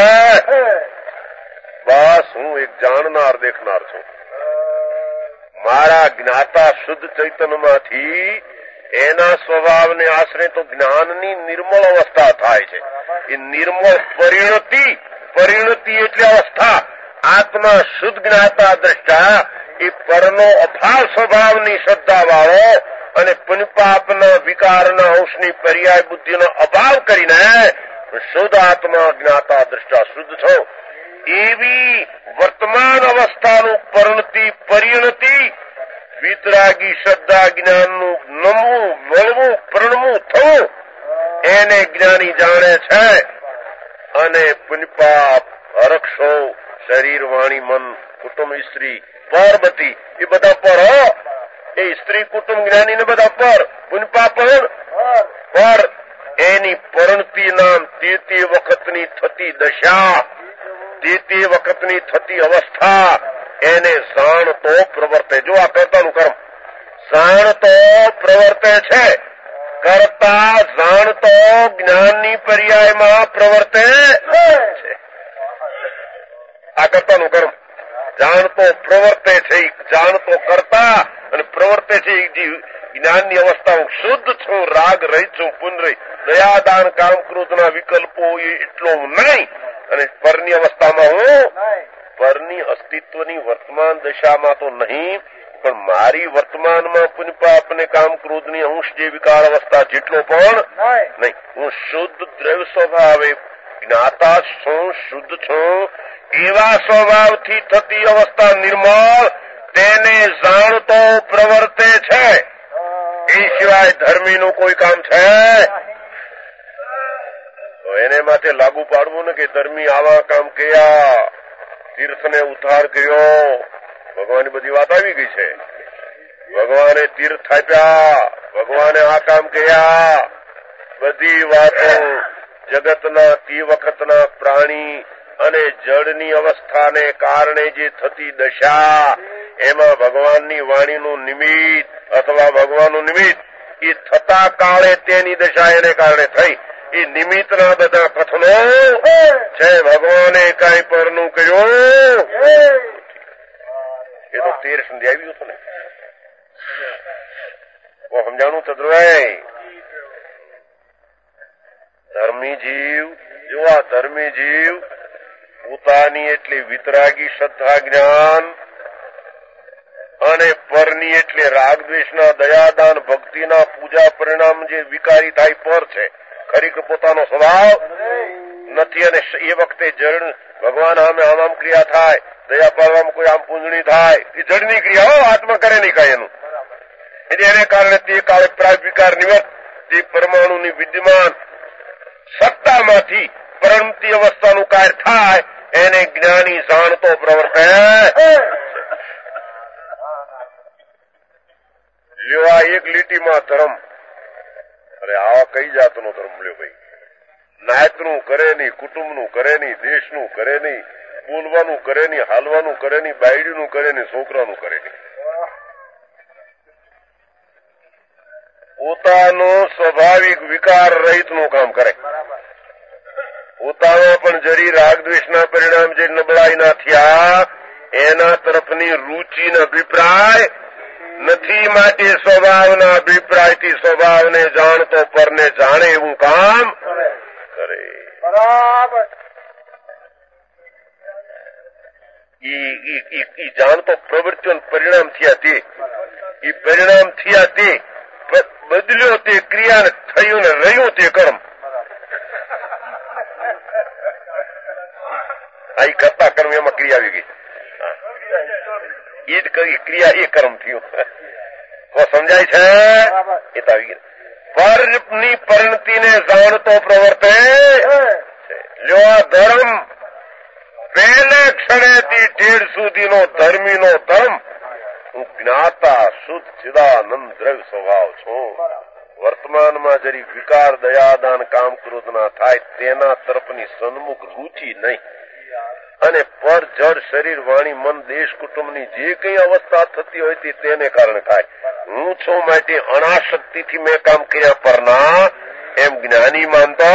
બસ હું એક જાણનાર દેખનાર છું. મારા જ્ઞાતા શુદ્ધ ચૈતન્યમાંથી એના સ્વભાવને આશરે તો જ્ઞાનની નિર્મળ અવસ્થા થાય છે. એ નિર્મળ પરિણતિ એટલે અવસ્થા. આત્મા શુદ્ધ જ્ઞાતા દ્રષ્ટા એ પરનો અભાવ સ્વભાવની શ્રદ્ધા વાળો અને પુણ્યપાપના વિકારના અંશની પર્યાય બુદ્ધિનો અભાવ કરીને શુદ્ધ આત્મા જ્ઞાતા દ્રષ્ટા શુદ્ધ છો. એવી વર્તમાન અવસ્થાનું પરિણતિ વિતરાગી શ્રદ્ધા જ્ઞાનનું નમવું, વળવું, પ્રણવું થવું એને જ્ઞાની જાણે છે. અને પુણ્યપાપ, હરક્ષો, શરીર, વાણી, મન, કુટુંબ, સ્ત્રી, પર બધી એ બધા પર. એ સ્ત્રી, કુટુંબ, જ્ઞાની ને બધા પર. પુણ્યપાપ પર. એની પરણતિ નામ તે વખતની થતી દશા, તે વખતની થતી અવસ્થા એને જાણતો પ્રવર્તે. જો આ કર્તાનું કર્મ જાણતો પ્રવર્તે છે. કરતા જાણતો જ્ઞાનની પર્યાયમાં પ્રવર્તે છે. આ કર્તાનું કર્મ જાણતો પ્રવર્તે છે. જાણતો કરતા અને પ્રવર્તે છે. જ્ઞાનની અવસ્થા હું શુદ્ધ છું, રાગ રહિત છું, પુનઃ દયાદાન કામ ક્રોધના વિકલ્પો એટલો નહીં. અને પરની અવસ્થામાં હું પરની અસ્તિત્વની વર્તમાન દશામાં તો નહીં, પણ મારી વર્તમાનમાં પુણ્યપાપ ને કામ ક્રોધની અંશ જે વિકાર અવસ્થા જેટલો પણ નહીં. હું શુદ્ધ દ્રવ્ય સ્વભાવે જ્ઞાતા છું, શુદ્ધ છું. એવા સ્વભાવથી થતી અવસ્થા નિર્મળ તેને જાણતો પ્રવર્તે છે. એ સિવાય ધર્મીનું કોઈ કામ છે? એને માટે લાગુ પાડવું ને કે ધર્મી આવા કામ કર્યા, તીર્થને ઉદ્ધાર કર્યો. ભગવાનની બધી વાત આવી ગઈ છે. ભગવાને તીર્થ આપ્યા, ભગવાને આ કામ કર્યા. બધી વાતો જગતના તે વખતના પ્રાણી અને જળની અવસ્થાને કારણે જે થતી દશા, એમાં ભગવાનની વાણીનું નિમિત્ત અથવા ભગવાનનું નિમિત્ત એ થતા કાળે તેની દશા એને કારણે થઈ. એ નિમિત્તના બધા કથનો છે. ભગવાને કઈ પરનું કર્યું એ તો 13 સંધિ આવ્યું હતું ને. સમજાણું ચતુર્ભાઈ? ધર્મી જીવ, જો આ ધર્મી જીવ પોતાની એટલી વિતરાગી શ્રદ્ધા જ્ઞાન અને પરની એટલે રાગદ્વેષના દયાદાન ભક્તિના પૂજા પરિણામ જે વિકારી થાય પર છે. ખરેખર પોતાનો સ્વભાવ નથી. અને એ વખતે જળ ભગવાન આમ આમ ક્રિયા થાય, દયા પાડવામાં કોઈ આમ પૂંજણી થાય, એ જળની ક્રિયા આત્મા કરે નહીં કાંઈ એનું. એટલે એને કારણે તે કાળે પ્રાય વિકાર નિવર્ત તે પરમાણુની વિદ્યમાન સત્તામાંથી પરમતી અવસ્થાનું કાર્ય થાય એને જ્ઞાની જાણતો પ્રવર્તે. લેવા એક લીટીમાં ધર્મ. અરે આવા કઈ જાતનો ધર્મ લ્યો ભાઈ? નાયતનું કરે નહીં, કુટુંબનું કરે નહીં, દેશનું કરે નહીં, બોલવાનું કરે નહીં, હાલવાનું કરે નહીં, બાયડીનું કરે નહીં, છોકરાનું કરે નહીં. પોતાનો સ્વાભાવિક વિકાર રહિતનું કામ કરે. પોતાનો પણ જરી રાગદ્વેષના પરિણામ જે નબળાઈના થયા એના તરફની રુચિના અભિપ્રાય નથી. માટે સ્વભાવના અભિપ્રાયથી સ્વભાવને જાણતો પરને જાણે એવું કામ કરે. બરાબર. ઈ જાણતો પ્રવૃત્તિઓ પરિણામ થયા તે, ઈ પરિણામ થયા તે બદલ્યો તે ક્રિયા ને થયું ને રહ્યું તે કર્મ. આ કરતા કર્મ એમાં ક્રિયા આવી ગઈ. એ જ ક્રિયા એ કર્મ થયું. સમજાય છે? એ તો આવી ગઈ. પરની પરિણતિને જાણતો પ્રવર્તે લ્યો આ ધર્મ પહેલે ક્ષણેથી ઠેર સુધીનો ધર્મીનો ધર્મ. હું જ્ઞાતા શુદ્ધ ચિદાનંદ દ્રવ્ય સ્વભાવ છું. વર્તમાનમાં જરી વિકાર દયાદાન કામ ક્રોધ ના થાય તેના તરફની સન્મુખ રૂચિ નહીં. અને પર જળ શરીર વાણી મન દેશ કુટુંબની જે કઈ અવસ્થા થતી હોય તે તેને કારણે થાય. હું છું માટે અનાશક્તિથી મેં કામ કર્યા પરના એમ જ્ઞાની માનતો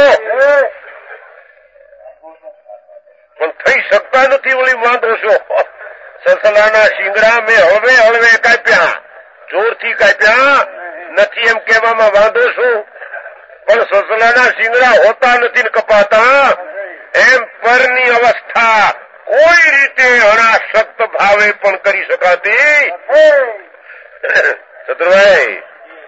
પણ થઈ શકતા નથી. ઓલી વાંધો છો સસલાના શિંગડા મેં હળવે હળવે કાપ્યા, જોરથી કાપ્યા નથી એમ કહેવામાં વાંધો શું? પણ સસલાના શિંગડા હોતા નથી ને કપાતા. એમ પરની અવસ્થા કોઈ રીતે અનાશક્ત ભાવે પણ કરી શકાતી. ચતુરભાઈ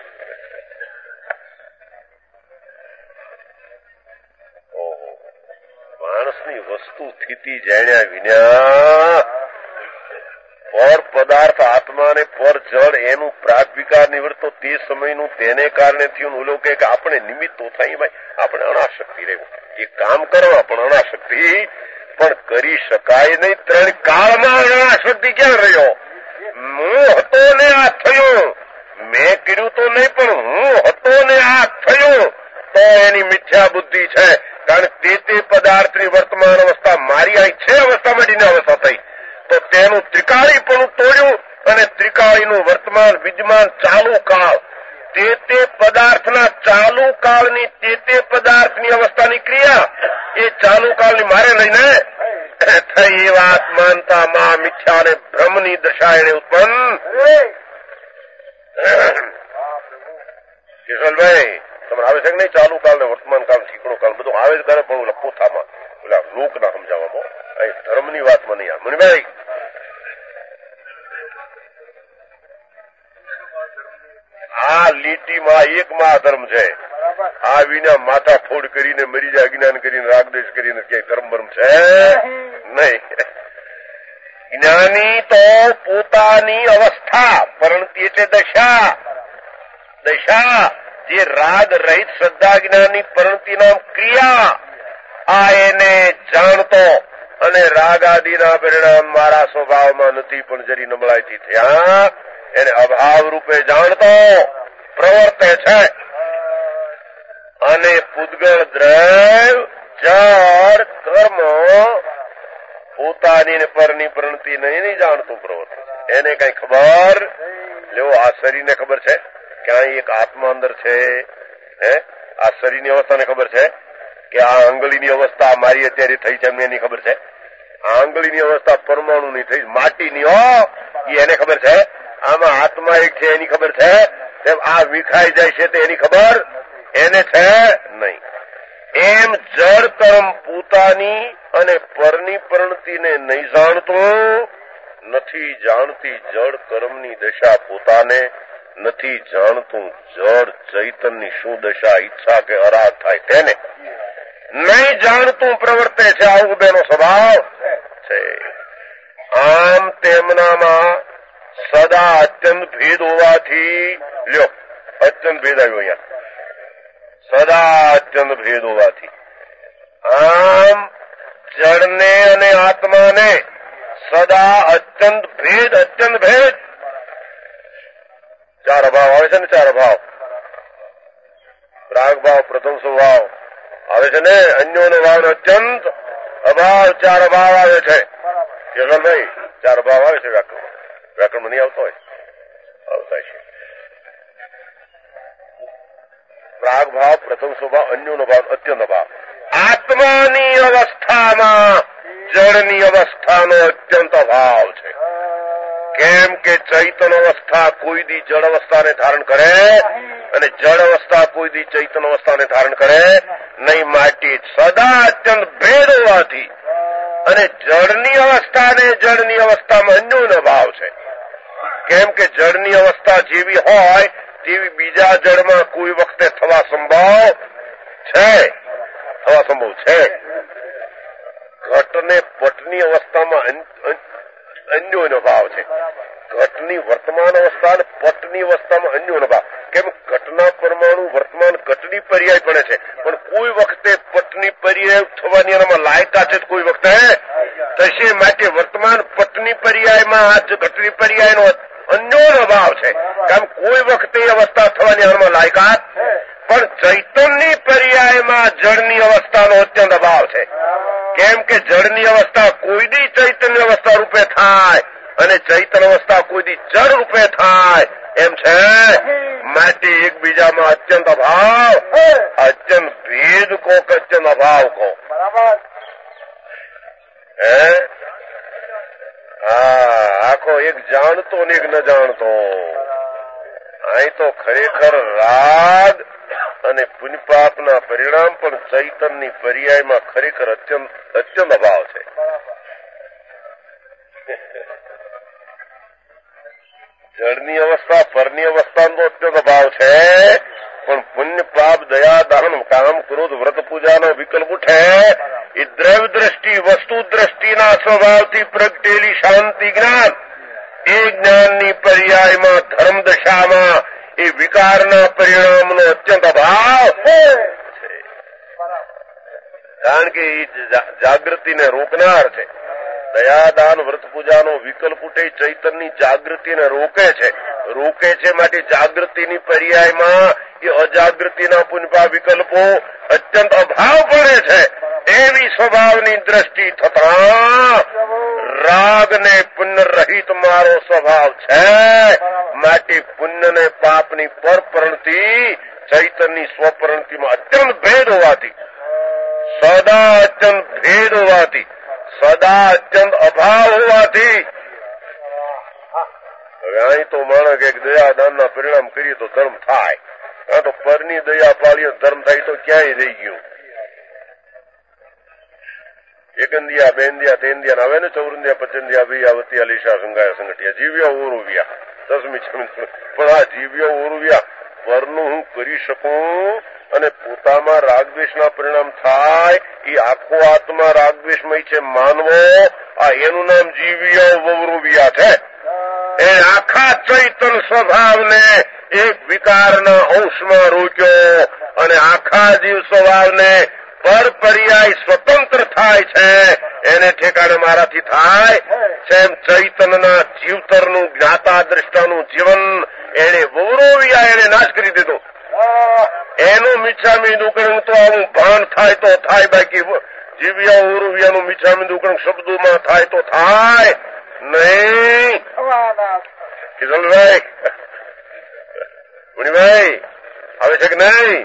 માણસની વસ્તુ સ્થિતિ જાણ્યા વિના પર પદાર્થ આત્માને પર જળ એનું પ્રાગ વિકાર નિવૃત્તો તે સમયનું તેને કારણે થયું. ઓલો કે આપણે નિમિત્તો થાય ભાઈ, આપણે અનાશક્તિ રહેવું એ કામ કરવા પણ અનાશક્તિ પણ કરી શકાય નહીં. ત્રણ કાળમાં અનાશક્તિ ક્યાં રહ્યો? હું હતો ને આ થયું, મેં કર્યું તો નહીં પણ હું હતો ને આ થયું તો એની મિથ્યા બુદ્ધિ છે. કારણ તે પદાર્થની વર્તમાન અવસ્થા મારી આ છે અવસ્થા માટેની અવસ્થા થઈ તો તેનું ત્રિકાળી પણ તોડ્યું અને ત્રિકાળીનું વર્તમાન વિદ્યમાન ચાલુ કાળ તે પદાર્થના ચાલુ કાળની તે પદાર્થની અવસ્થાની ક્રિયા એ ચાલુ કાળની મારે લઈને થઈ એ વાત માનતા માં મિથ્યા અને ભ્રમની દશા એને ઉત્પન્ન. કિશોરભાઈ તમારે આવે છે કે નહીં? ચાલુ કાળ ને વર્તમાન કાળ શીખડો કાળ બધું આવે જ કરે પણ ઓલા પોથામાં ઓલા લોક ના સમજાવવામાં અહીં ધર્મની વાતમાં નહીં. મણિભાઈ આ લીટીમાં એક મહાધર્મ છે. આ વિના માથા ફોડ કરીને મરી જાય અજ્ઞાન કરીને રાગદેશ કરીને ક્યાંય ધર્મ ભર્મ છે નહીં. જ્ઞાની તો પોતાની અવસ્થા પરણતી એટલે દશા જે રાગ રહિત શ્રદ્ધા જ્ઞાનની પરણતી નામ ક્રિયા આ એને જાણતો અને રાગ આદિના પરિણામ મારા સ્વભાવમાં નથી પણ જરી નબળાઈથી થયા એને અભાવ રૂપે જાણતો પ્રવર્તે છે. અને પૂતગળ દ્રવ્ય જળ કર્મ પોતાની ને પરની પ્રણતિ નહીં જાણતું પ્રવર્તે. એને કઈ ખબર લેવો આ શરીરને ખબર છે કે અહીં એક આત્મા અંદર છે. આ શરીરની અવસ્થાને ખબર છે કે આ આંગળીની અવસ્થા મારી અત્યારે થઈ છે એની ખબર છે. આ આંગળીની અવસ્થા પરમાણુની થઈ માટીની એને ખબર છે. આમાં આત્મા એક છે એની ખબર છે. આ વિખાઈ જાય છે તો એની ખબર એને છે નહીં. એમ જળ કર્મ પોતાની અને પરની પ્રણતિને નહીં જાણતું નથી જાણતી જળ કર્મની દશા પોતાને નથી જાણતું જળ ચૈતનની શું દશા ઈચ્છા કે અરાધ થાય તેને નહીં જાણતું પ્રવર્તે છે. આવું બેનો સ્વભાવ છે. આમ તેમનામાં સદા અત્યંત ભેદ હોવાથી લ્યો અત્યંત ભેદ આવ્યો અહીંયા. સદા અત્યંત ભેદ હોવાથી આમ જળને અને આત્માને સદા અત્યંત ભેદ ચાર અભાવ આવે છે ને. ચાર અભાવ રાગ ભાવ પ્રથમ સ્વભાવ આવે છે ને. અન્યોનો ભાવ અત્યંત અભાવ ચાર અભાવ આવે છે. કેશવભાઈ ચાર અભાવ આવે છે વ્યાકરણમાં નહીં આવતો હોય આવતા છે. રાગ ભાવ પ્રથમ સ્વભાવ અન્યોનો ભાવ અત્યંત અભાવ. આત્માની અવસ્થામાં જળની અવસ્થાનો અત્યંત અભાવ છે. કેમ કે ચૈતન અવસ્થા કોઈ દી જળ અવસ્થાને ધારણ કરે અને જળ અવસ્થા કોઈ દી ચૈતન અવસ્થાને ધારણ કરે નહીં. માટે સદા અત્યંત ભેદ હોવાથી અને જળની અવસ્થા ને જળની અવસ્થામાં અન્યોનો ભાવ છે. કેમ કે જળની અવસ્થા જેવી હોય તેવી બીજા જળમાં કોઈ વખતે થવા સંભવ છે. ઘટને પટની અવસ્થામાં અન્યોનો ભાવ છે. ઘટની વર્તમાન અવસ્થા અને પટની અવસ્થામાં અન્યોનો ભાવ. કેમ? ઘટના પરમાણુ વર્તમાન ઘટની પર્યાય બને છે, પણ કોઈ વખતે પટની પર્યાય થવાની એનામાં લાયકાત છે, કોઈ વખતે થશે. માટે વર્તમાન પટની પર્યાયમાં આ ઘટની પર્યાયનો અન્યોનો ભાવ છે. કેમ? કોઈ વખતે અવસ્થા થવાની એનામાં લાયકાત, પણ ચૈતનની પર્યાયમાં જળની અવસ્થાનો અત્યંત અભાવ છે. કેમ કે જળની અવસ્થા કોઈ દી ચૈતન્ય અવસ્થા રૂપે થાય અને ચૈતન્ય અવસ્થા કોઈ દી જળ રૂપે થાય એમ છે. માટે એકબીજામાં અત્યંત અભાવ, અત્યંત ભેદ કો અત્યંત અભાવ કો. આખો એક જાણતો ને એક ન જાણતો. અહીં તો ખરેખર રાગ અને પુણ્ય પાપના પરિણામ પણ ચૈતનની પર્યાયમાં ખરેખર અત્યંત અભાવ છે. જળની અવસ્થા પરની અવસ્થાનો અત્યંત અભાવ છે, પણ પુણ્ય પાપ દયા દાન કામ ક્રોધ વ્રત પૂજાનો વિકલ્પ ઉઠે એ દ્રવ્ય દ્રષ્ટિ વસ્તુ દ્રષ્ટિના સ્વભાવથી પ્રગટેલી શાંતિ જ્ઞાન એ જ્ઞાનની પર્યાયમાં ધર્મ દશામાં એ વિકારના પરિણામનો અત્યંત અભાવ છે. કારણ કે એ જાગૃતિને રોકનાર છે. દયાદાન વ્રત પૂજાનો વિકલ્પ ઉઠે ચૈતનની જાગૃતિને રોકે છે. માટે જાગૃતિની પર્યાયમાં એ અજાગૃતિના પુનપા વિકલ્પો અત્યંત અભાવ પડે છે. એવી સ્વભાવની દ્રષ્ટિ થતા રાગ ને પુણ્ય રહિત મારો સ્વભાવ છે. માટે પુણ્ય ને પાપની પરપ્રણતિ ચૈતનની સ્વપ્રણતિમાં અત્યંત ભેદ હોવાથી, સદા અત્યંત ભેદ હોવાથી, સદા અત્યંત અભાવ હોવાથી હવે અહીં તો માણસ એક દયાદાનના પરિણામ કરીએ તો ધર્મ થાય. આ તો પરની દયા પાળીએ ધર્મ થાય તો ક્યાંય રહી ગયું. એકંદિયા બેંદિયા તેંદિયા આવે ને ચૌરંદિયા પચંદિયા ભૈયા વતિયા લીશા સંગાયા સંગઠિયા જીવ્યા ઓરુવ્યા દસમી છમી. પણ આ જીવ્યા ઓરુવ્યા પરનું હું કરી શકું અને પોતામાં રાગદ્વેષના પરિણામ થાય એ આખો આત્મા રાગદ્વેષમય છે માનવો, આ એનું નામ જીવ્યા વવરુવ્યા છે. એ આખા ચૈતન સ્વભાવને એક વિકારના અંશમાં રોક્યો અને આખા જીવ સ્વભાવને પર પર્યાય સ્વતંત્ર થાય છે. એને ઠેકાણે મારાથી થાય છે. એમ ચૈતનના જીવતરનું જ્ઞાતા દ્રષ્ટાનું જીવન એને વવરોવ્યા, એને નાશ કરી દીધો. એનું મીઠામી દુકરણ તો આવું ભાન થાય તો થાય, બાકી જીવ્યા ઉરુવ્યાનું મીઠામી દુકરણ શબ્દોમાં થાય તો થાય નહીં. કિશનભાઈ, મુનિભાઈ આવે છે કે નહીં?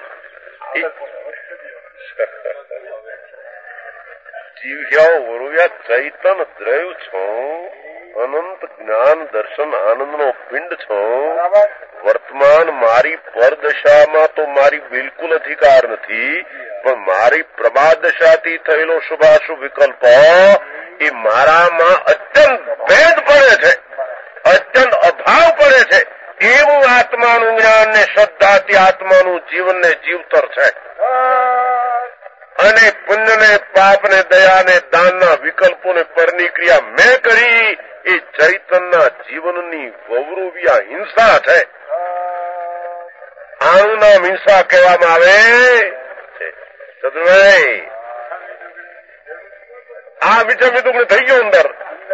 જીવ્યા ઉરુવ્યા ચૈતન દ્રવ્ય છું, અનંત જ્ઞાન દર્શન આનંદનો પિંડ છું. વર્તમાન મારી પરદશામાં તો મારી બિલકુલ અધિકાર નથી, પણ મારી પ્રમાદશાથી થયેલો શુભાશુભ વિકલ્પ એ મારામાં અત્યંત ભેદ પડે છે, અત્યંત અભાવ પડે છે. એવું આત્માનું જ્ઞાન ને શ્રદ્ધાથી આત્માનું જીવન ને જીવતર છે. અને પુણ્ય ને પાપ ને દયા ને દાનના વિકલ્પોને પરની ક્રિયા મેં કરી એ ચૈતનના જીવનની વવરુવ્યા હિંસા છે. આનું નામ હિંસા કહેવામાં આવે છે. ચતુર્ભાઈ, આ વિચમિતું થઈ ગયું અંદર.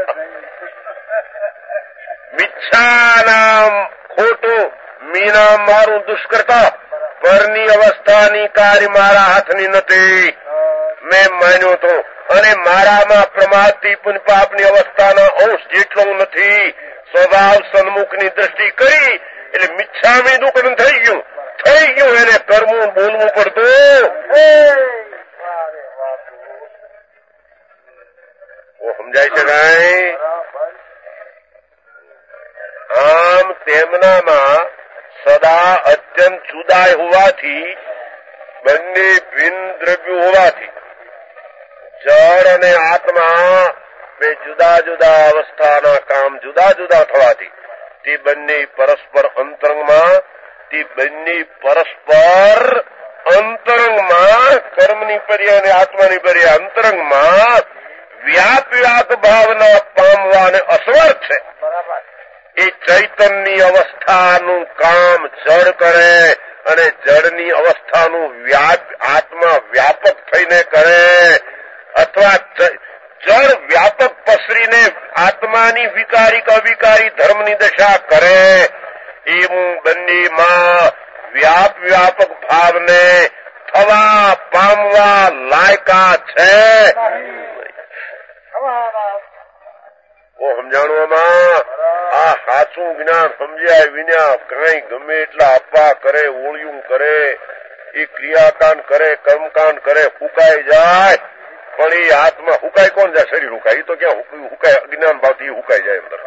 મિચ્છા નામ ખોટું, મી નામ મારું દુષ્કર્તા. પરની અવસ્થાની કાર્ય મારા હાથની નથી, મેં માન્યો તો. અને મારામાં પ્રમાદથી પુણ્ય પાપની અવસ્થાના અંશ જેટલો નથી. સ્વભાવ સન્મુખની દ્રષ્ટિ કરી એટલે મિચ્છામી દુકન થઈ ગયું. એને કરવું બોલવું પડતું. સમજાય છે કઈ? આમ તેમનામાં સદા અત્યંત જુદાય હોવાથી, બંને ભિન્ન દ્રવ્યો હોવાથી, જળ અને આત્મા બે જુદા જુદા અવસ્થાના કામ જુદા જુદા થવાથી તે બંને પરસ્પર અંતરંગમાં તે બંને પરસ્પર અંતરંગમાં કર્મની પર્યાય અને આત્માની પર્યાય અંતરંગમાં વ્યાપ ભાવના પામવાને અસમર્થ છે. એ ચૈતનની અવસ્થાનું કામ જડ કરે અને જડની અવસ્થાનું આત્મા વ્યાપક થઈને કરે, અથવા જળ વ્યાપક પસરીને આત્માની વિકારી કે અવિકારી ધર્મની દશા કરે. એવું બંનેમાં વ્યાપક ભાવને થવા પામવા લાયકા છે. સમજાણવામાં આ સાચું જ્ઞાન સમજ્યા વિના કઈ ગમે એટલા અપા કરે, ઓળિયું કરે, એ ક્રિયાકાંડ કરે, કર્મકાંડ કરે, ફૂંકાઈ જાય. પણ એ આત્મા હુકાય કોણ જાય? શરીર હુકાય. એ તો ક્યાં હુકાય? અજ્ઞાન ભાવથી હુકાઈ જાય અંદર.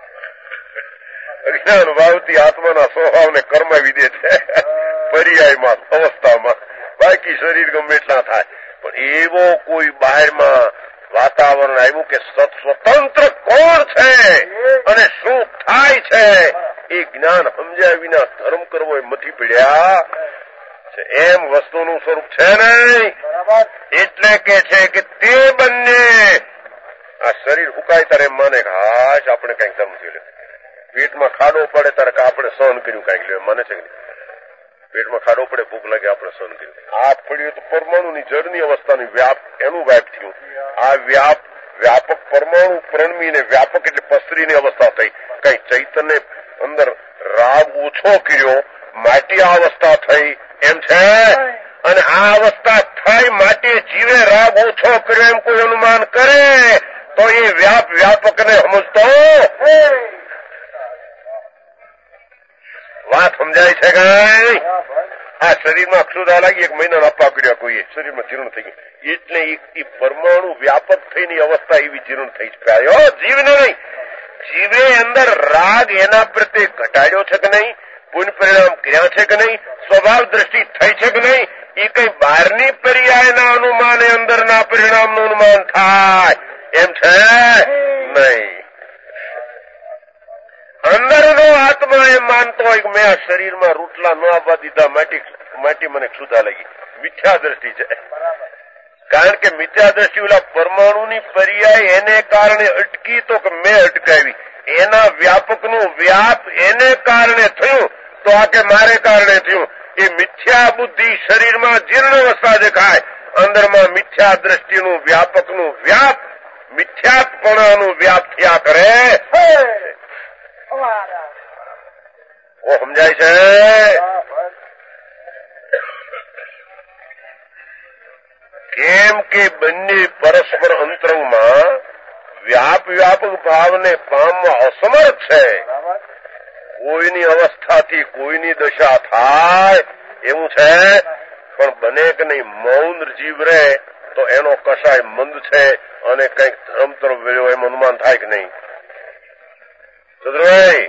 અજ્ઞાન ભાવથી આત્માના સ્વભાવને કરમાવી દે છે પર્યાયમાં, અવસ્થામાં. બાકી શરીર ગમે એટલા થાય. પણ એવો કોઈ બહારમાં વાતાવરણ આવ્યું કે સ્વતંત્ર કોણ છે અને શું થાય છે એ જ્ઞાન સમજ્યા વિના ધર્મ કરવો એ મથી પડ્યા એમ વસ્તુનું સ્વરૂપ છે નહીં. એટલે કે છે કે તે બંને આ શરીર હુકાય ત્યારે એમ માને કે હાશ આપણે કઈક ધર્મ થયું, પેટમાં ખાડો પડે ત્યારે આપણે સહન કર્યું કઈક લે માને છે કે નહીં? પેટમાં ખાડો પડે, ભૂખ લાગે, આપણે સહન કર્યું. આ પડ્યું તો પરમાણુની જળની અવસ્થાની એનું વ્યાપ થયું. આ વ્યાપક પરમાણુ પ્રણમીને વ્યાપક એટલે પસરીની અવસ્થા થઈ. કઈ ચૈતન્ય અંદર રાગ ઓછો કર્યો માટે આ અવસ્થા થઈ એમ છે. અને આ અવસ્થા થઈ માટે જીવે રાગ ઓછો કર્યો એમ કોઈ અનુમાન કરે તો એ વ્યાપકને સમજતો વાત સમજાય છે કઈ? આ શરીરમાં અક્ષુદા લાગી, 1 મહિના અપા કર્યા કોઈએ, શરીરમાં જીર્ણ થઈ ગયું. એટલે એ પરમાણુ વ્યાપક થઈને અવસ્થા એવી જીર્ણ થઈ પાયો. જીવને નહીં, જીવે અંદર રાગ એના પ્રત્યે ઘટાડ્યો છે કે નહીં? પુણ્ય પરિણામ કર્યા છે કે નહીં? સ્વભાવ દ્રષ્ટિ થઈ છે કે નહીં? એ કઈ બહારની પર્યાયના અનુમાને અંદરના પરિણામનું અનુમાન થાય એમ છે નહીં. અંદરનો આત્મા એમ માનતો હોય કે મેં આ શરીરમાં રૂટલા ન આવવા દીધા, માટી મને ક્ષુધા લાગી. મિથ્યા દ્રષ્ટિ છે. કારણ કે મિથ્યા દ્રષ્ટિ ઓલા પરમાણુની પર્યાય એને કારણે અટકી તો કે મેં અટકાવી, એના વ્યાપકનું વ્યાપ એને કારણે થયું તો આ કે મારે કારણે થયું. એ મિથ્યા બુદ્ધિ શરીરમાં જીર્ણ અવસ્થા દેખાય, અંદરમાં મિથ્યા દ્રષ્ટિનું વ્યાપકનું વ્યાપ, મિથ્યાત્પણાનું વ્યાપ થયા કરે. ઓ સમજાય છે? કેમ કે બંને પરસ્પર અંતરંગમાં વ્યાપક ભાવને પામવા અસમર્થ છે. કોઈની અવસ્થાથી કોઈની દશા થાય એવું છે, પણ બને કે નહીં મૌન જીવ રહે તો એનો કશાય મંદ છે અને કઈક ધર્મ તરફ વેળ્યો એમ અનુમાન થાય કે નહીં? ચંદ્રભાઈ,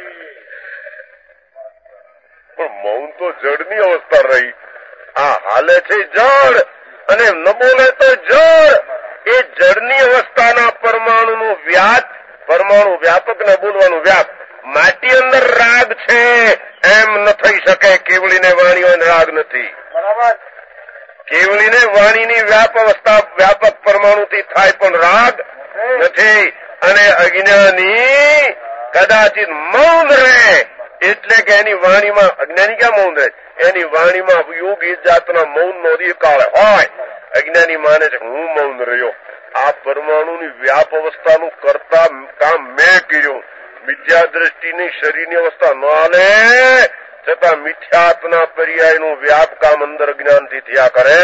પણ મૌન તો જડની અવસ્થા રહી. આ હાલે છે જડ અને ન બોલે તો જડ. એ જડની અવસ્થાના પરમાણુનું પરમાણુ વ્યાપક ને બોલવાનું વ્યાપ. માટી અંદર રાગ છે એમ ન થઈ શકે. કેવળીને વાણીઓ રાગ નથી. કેવળીને વાણીની વ્યાપક પરમાણુથી થાય પણ રાગ નથી. અને અજ્ઞાની કદાચિત મૌન રહે એટલે કે એની વાણીમાં, અજ્ઞાની ક્યાં મૌન રહે? એની વાણીમાં યોગ એ જાતના મૌન નો અધિકાર હોય. અજ્ઞાની માને છે હું મૌન રહ્યો, આ પરમાણુની વ્યાપ અવસ્થાનું કરતા કામ મેં કર્યું. મિથ્યા દ્રષ્ટિની શરીરની અવસ્થા ન હાલે છતાં મિથ્યાત્મના પર્યાયનું વ્યાપ કામ અંદર જ્ઞાનથી થયા કરે.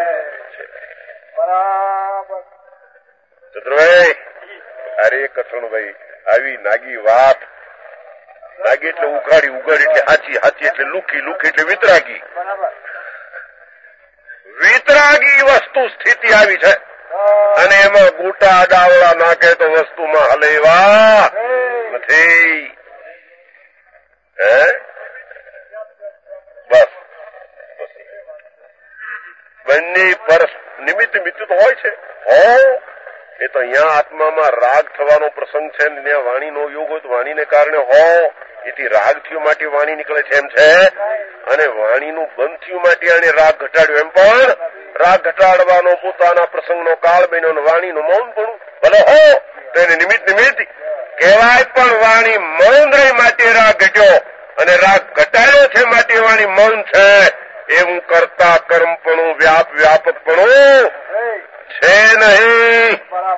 ચતુરભાઈ, અરે કથણભાઈ, આવી નાગી વાત. નાગી એટલે ઉઘાડી, ઉઘાડી એટલે હાચી, હાચી એટલે લુખી, લુખી એટલે વિતરાગી. વિતરાગી વસ્તુ સ્થિતિ આવી છે અને એમાં ગોટા ડાવડા નાખે તો વસ્તુમાં હલેવા નથી. બસ બંને નિમિત્ત મિત્ત તો હોય છે. એ તો અહીંયા આત્મામાં રાગ થવાનો પ્રસંગ છે ને ત્યાં વાણીનો યોગ હોય તો વાણીને કારણે એથી રાગ થયું માટે વાણી નીકળે છે એમ છે, અને વાણીનું બંધ થયું માટે આને રાગ ઘટાડ્યો એમ પણ રાગ ઘટાડવાનો પોતાના પ્રસંગનો કાળ બન્યો અને વાણીનું મૌન પણ ભલે હો તો એને નિમિત્ત કહેવાય, પણ વાણી મૌન રહી માટે રાગ ઘટ્યો અને રાગ ઘટાડ્યો છે માટે વાણી મૌન છે. એવું કરતા કર્મપણું વ્યાપકપણું છે નહીં.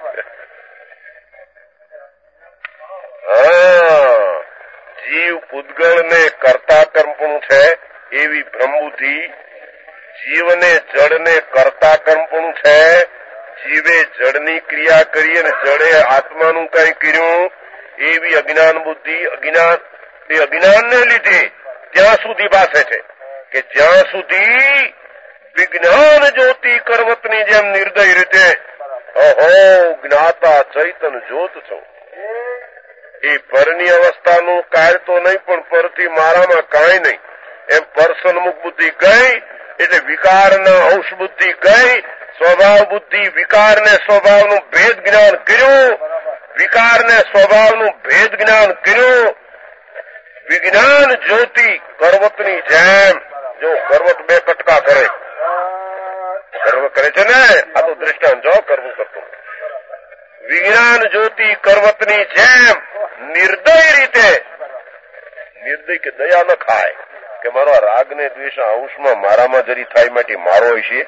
જીવ પૂતગળને કરતા કર્મપણું છે એવી બ્રહ્મબુદ્ધિ, જીવને જળને કરતા કર્મપણું છે, જીવે જળની ક્રિયા કરી અને જળે આત્માનું કઈ કર્યું એવી અજ્ઞાન બુદ્ધિ. અજ્ઞાનને લીધે ત્યાં સુધી ભાષે છે કે જ્યાં સુધી વિજ્ઞાન જ્યોતિ કરવતની જેમ નિર્દય રીતે અહો જ્ઞાતા ચૈતન જ્યોત છો, એ પરની અવસ્થાનું કાર્ય તો નહીં પણ પરથી મારામાં કાંઈ નહીં એમ પરસન્મુખ બુદ્ધિ ગઈ એટલે વિકારના અંશ બુદ્ધિ ગઈ, સ્વભાવ બુદ્ધિ વિકારને સ્વભાવનું ભેદ જ્ઞાન કર્યું, વિકારને સ્વભાવનું ભેદ જ્ઞાન કર્યું. વિજ્ઞાન જ્યોતિ કરવતની જેમ, જો કરવત બે કટકા કરે, કર્મ કરે છે ને, આ તો દ્રષ્ટાંત જો કરવું કરતું. વિજ્ઞાન જ્યોતિ કરવતની જેમ નિર્દય રીતે, નિર્દય કે દયા ન ખાય કે મારો રાગ ને દ્વેષ અંશમાં મારામાં જરી થાય માટે મારો હોય છે.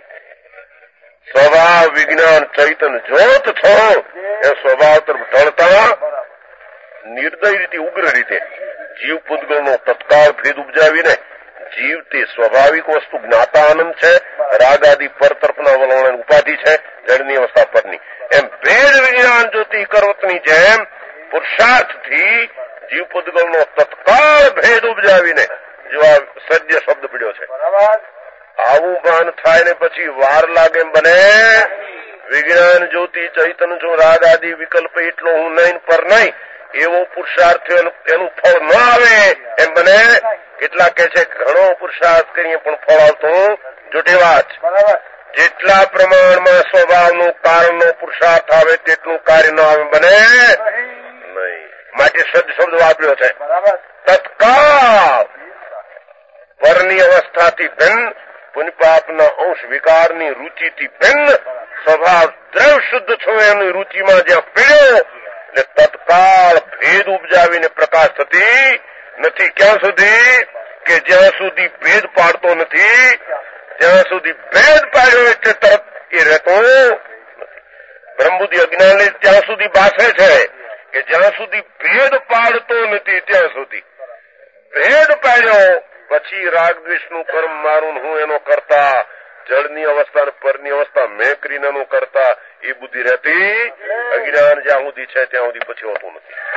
સ્વભાવ વિજ્ઞાન ચૈતન જ્યોત છો એ સ્વભાવ તરફ ઢળતા નિર્દય રીતે ઉગ્ર રીતે જીવ પૂતગળનો તત્કાળ ભેદ ઉપજાવીને જીવ તે સ્વાભાવિક વસ્તુ જ્ઞાતા આનંદ છે, રાગ આદિ પર તરફના વલણ ઉપાધિ છે, જળની અવસ્થા પરની, એમ ભેદ વિજ્ઞાન જ્યોતિ કરવતની જેમ પુરુષાર્થથી જીવ પૂતગળનો તત્કાળ ભેદ ઉપજાવીને જો આ સદ્ય શબ્દ પીડ્યો છે, આવું ભાન થાય ને પછી વાર લાગે એમ બને. વિજ્ઞાન જ્યોતિ ચૈતન છું, રાગ આદિ વિકલ્પ એટલો હું નહીં પર નહીં એવો પુરુષાર્થ એનું ફળ ન આવે એમ બને. કેટલા કે છે ઘણો પુરુષાર્થ કરીએ પણ ફળ આવતું જુઠી વાત. જેટલા પ્રમાણમાં સ્વભાવનું કારણનો પુરુષાર્થ આવે તેટલું કાર્ય ન આવે બને નહીં. માટે શબ્દ વાપર્યો છે તત્કાળ પરની અવસ્થાથી ભિન્ન, પુનિપાપના અંશ વિકારની રુચિથી ભિન્ન સ્વભાવ દ્રવ શુદ્ધ છો એની રુચિમાં જ્યાં પીડ્યો એટલે તત્કાળ ભેદ ઉપજાવીને પ્રકાશ થતી નથી. ક્યાં સુધી કે જ્યાં સુધી ભેદ પાડતો નથી, જ્યાં સુધી ભેદ પાડ્યો એટલે તરત એ રહેતો નથી. બ્રહ્મબુદ્ધિ અજ્ઞાન ત્યાં સુધી ભાષે છે કે જ્યાં સુધી ભેદ પાડતો નથી ત્યાં સુધી. ભેદ પાડ્યો પછી રાગ દ્વેષનું કર્મ મારું હું એનો કરતા, જળની અવસ્થા પરની અવસ્થા મેં કરીને કરતા એ બુદ્ધિ રહેતી. અજ્ઞાન જ્યાં સુધી છે ત્યાં સુધી પછી હોતું નથી.